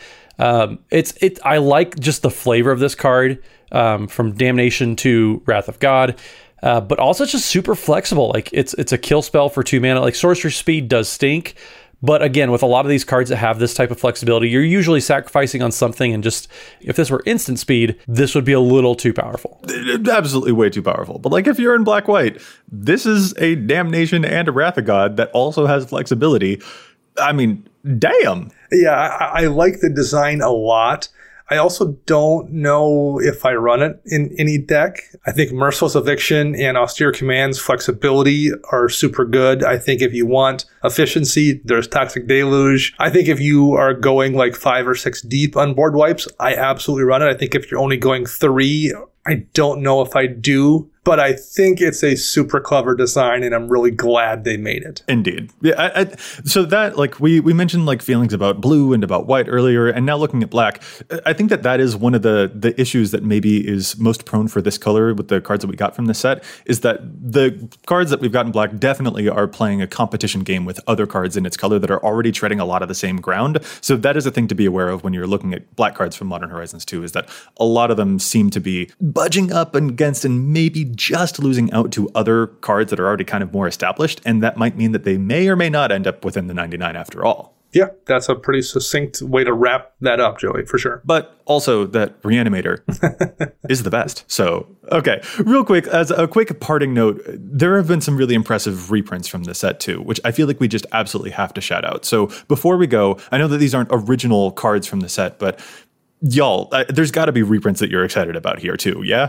I like just the flavor of this card, from Damnation to Wrath of God. But also it's just super flexible. Like it's a kill spell for 2 mana. Like sorcerer speed does stink. But again, with a lot of these cards that have this type of flexibility, you're usually sacrificing on something, and just, if this were instant speed, this would be a little too powerful. Absolutely way too powerful. But like if you're in black-white, this is a Damnation and a Wrath of God that also has flexibility. I mean, damn. Yeah, I like the design a lot. I also don't know if I run it in any deck. I think Merciless Eviction and Austere Command's flexibility are super good. I think if you want efficiency, there's Toxic Deluge. I think if you are going like 5 or 6 deep on board wipes, I absolutely run it. I think if you're only going 3, I don't know if I do, but I think it's a super clever design, and I'm really glad they made it. Indeed. Yeah. So that, like, we mentioned like feelings about blue and about white earlier, and now looking at black, I think that is one of the issues that maybe is most prone for this color with the cards that we got from this set, is that the cards that we've got in black definitely are playing a competition game with other cards in its color that are already treading a lot of the same ground. So that is a thing to be aware of when you're looking at black cards from Modern Horizons 2, is that a lot of them seem to be budging up against and maybe just losing out to other cards that are already kind of more established, and that might mean that they may or may not end up within the 99 after all. Yeah, that's a pretty succinct way to wrap that up, Joey, for sure. But also that Reanimator is the best. So, okay, real quick, as a quick parting note, there have been some really impressive reprints from the set too, which I feel like we just absolutely have to shout out. So before we go, I know that these aren't original cards from the set, but y'all, there's got to be reprints that you're excited about here too, yeah?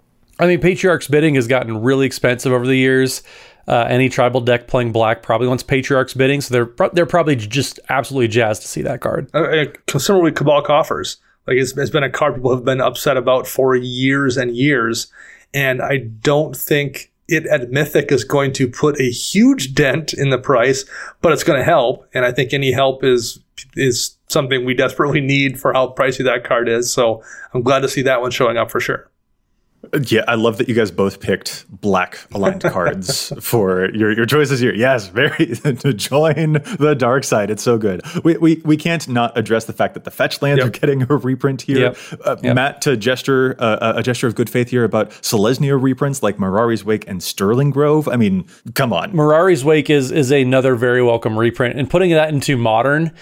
I mean, Patriarch's Bidding has gotten really expensive over the years. Any tribal deck playing black probably wants Patriarch's Bidding, so they're probably just absolutely jazzed to see that card. Similarly, Cabal Coffers. Like it's been a card people have been upset about for years and years, and I don't think it at Mythic is going to put a huge dent in the price, but it's going to help, and I think any help is something we desperately need for how pricey that card is. So I'm glad to see that one showing up for sure. Yeah, I love that you guys both picked black aligned cards for your choices here. Yes, very to join the dark side. It's so good. We can't not address the fact that the fetch lands are getting a reprint here. Matt, to gesture a gesture of good faith here about Selesnya reprints like Mirari's Wake and Sterling Grove. I mean, come on. Mirari's Wake is another very welcome reprint, and putting that into Modern,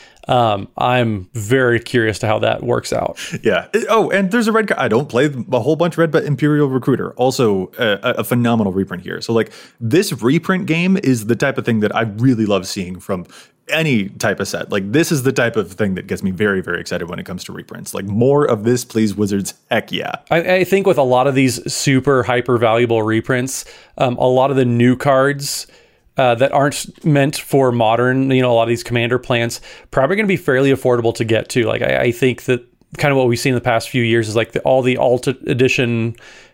I'm very curious to how that works out. Yeah. Oh, and there's a red card. I don't play a whole bunch of red, but Imperial Recruiter, also a phenomenal reprint here. So like this reprint game is the type of thing that I really love seeing from any type of set. Like this is the type of thing that gets me very, very excited when it comes to reprints. Like more of this, please, Wizards. Heck yeah. I think with a lot of these super hyper valuable reprints, a lot of the new cards that aren't meant for Modern, a lot of these commander plans, probably going to be fairly affordable to get to. Like I think that kind of what we've seen in the past few years is like all the alt edition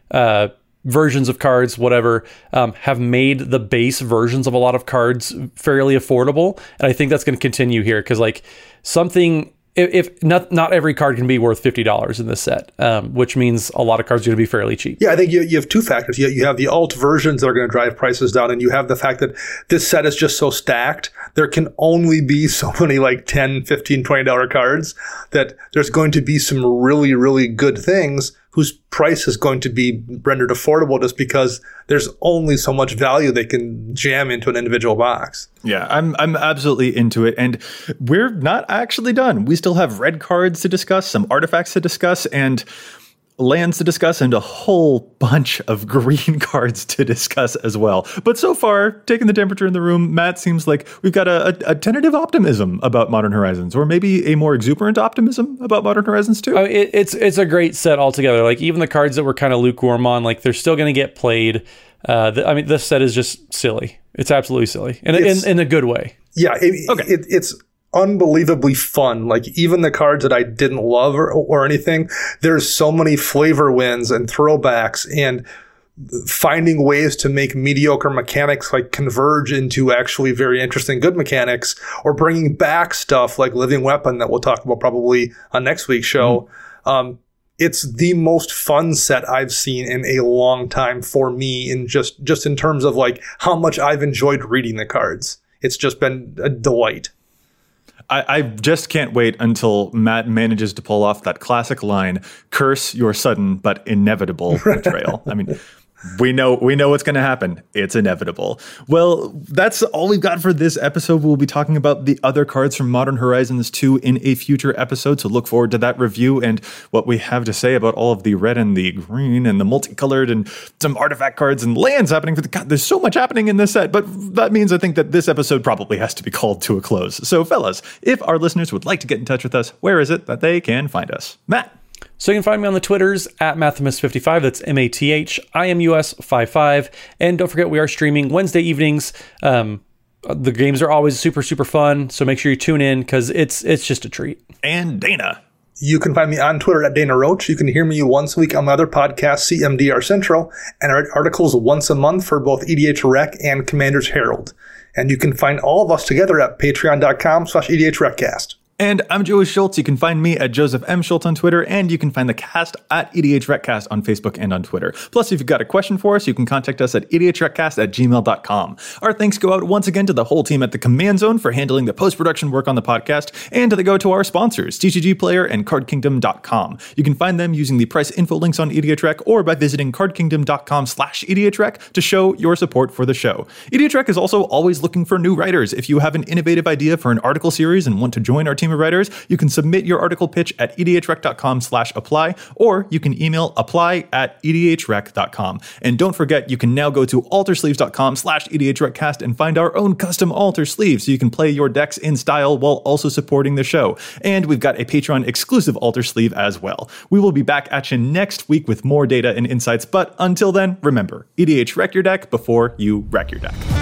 versions of cards, whatever, have made the base versions of a lot of cards fairly affordable. And I think that's going to continue here because like something if not every card can be worth $50 in this set, which means a lot of cards are going to be fairly cheap. Yeah, I think you have two factors. You have the alt versions that are going to drive prices down, and you have the fact that this set is just so stacked. There can only be so many like $10, $15, $20 cards that there's going to be some really, really good things whose price is going to be rendered affordable just because there's only so much value they can jam into an individual box. Yeah, I'm absolutely into it. And we're not actually done. We still have red cards to discuss, some artifacts to discuss, and lands to discuss, and a whole bunch of green cards to discuss as well. But so far, taking the temperature in the room, Matt, seems like we've got a tentative optimism about Modern Horizons, or maybe a more exuberant optimism about Modern Horizons 2. It's a great set altogether. Like, even the cards that we're kind of lukewarm on, like, they're still going to get played. This set is just silly. It's absolutely silly, in a good way. Yeah, it's unbelievably fun. Like, even the cards that I didn't love or anything, there's so many flavor wins and throwbacks and finding ways to make mediocre mechanics like converge into actually very interesting good mechanics, or bringing back stuff like Living Weapon that we'll talk about probably on next week's show. It's the most fun set I've seen in a long time for me, in just in terms of like how much I've enjoyed reading the cards. It's just been a delight. I just can't wait until Matt manages to pull off that classic line, "Curse your sudden but inevitable betrayal." I mean, we know what's going to happen. It's inevitable. Well, that's all we've got for this episode. We'll be talking about the other cards from Modern Horizons 2 in a future episode, so look forward to that review and what we have to say about all of the red and the green and the multicolored and some artifact cards and lands happening. There's so much happening in this set, but that means I think that this episode probably has to be called to a close. So, fellas, if our listeners would like to get in touch with us, where is it that they can find us? Matt? So you can find me on the Twitters at Mathimus55. That's MATHIMUS55. And don't forget, we are streaming Wednesday evenings. The games are always super, super fun. So make sure you tune in, because it's just a treat. And Dana. You can find me on Twitter at Dana Roach. You can hear me once a week on my other podcast, CMDR Central, and I write articles once a month for both EDH Rec and Commander's Herald. And you can find all of us together at patreon.com/EDHRecast. And I'm Joey Schultz. You can find me at Joseph M. Schultz on Twitter, and you can find the cast at EDH Recast on Facebook and on Twitter. Plus, if you've got a question for us, you can contact us at edhrecast@gmail.com. Our thanks go out once again to the whole team at the Command Zone for handling the post-production work on the podcast, and they go to our sponsors, TCG Player and CardKingdom.com. You can find them using the price info links on EDH Rec, or by visiting CardKingdom.com/EDH Rec to show your support for the show. EDH Rec is also always looking for new writers. If you have an innovative idea for an article series and want to join our team of writers, you can submit your article pitch at edhrec.com/apply, or you can email apply@edhrec.com. And don't forget, you can now go to altersleeves.com/edhrecast and find our own custom alter sleeves, so you can play your decks in style while also supporting the show. And we've got a Patreon exclusive alter sleeve as well. We will be back at you next week with more data and insights, but until then, remember, EDH Rec your deck before you wreck your deck.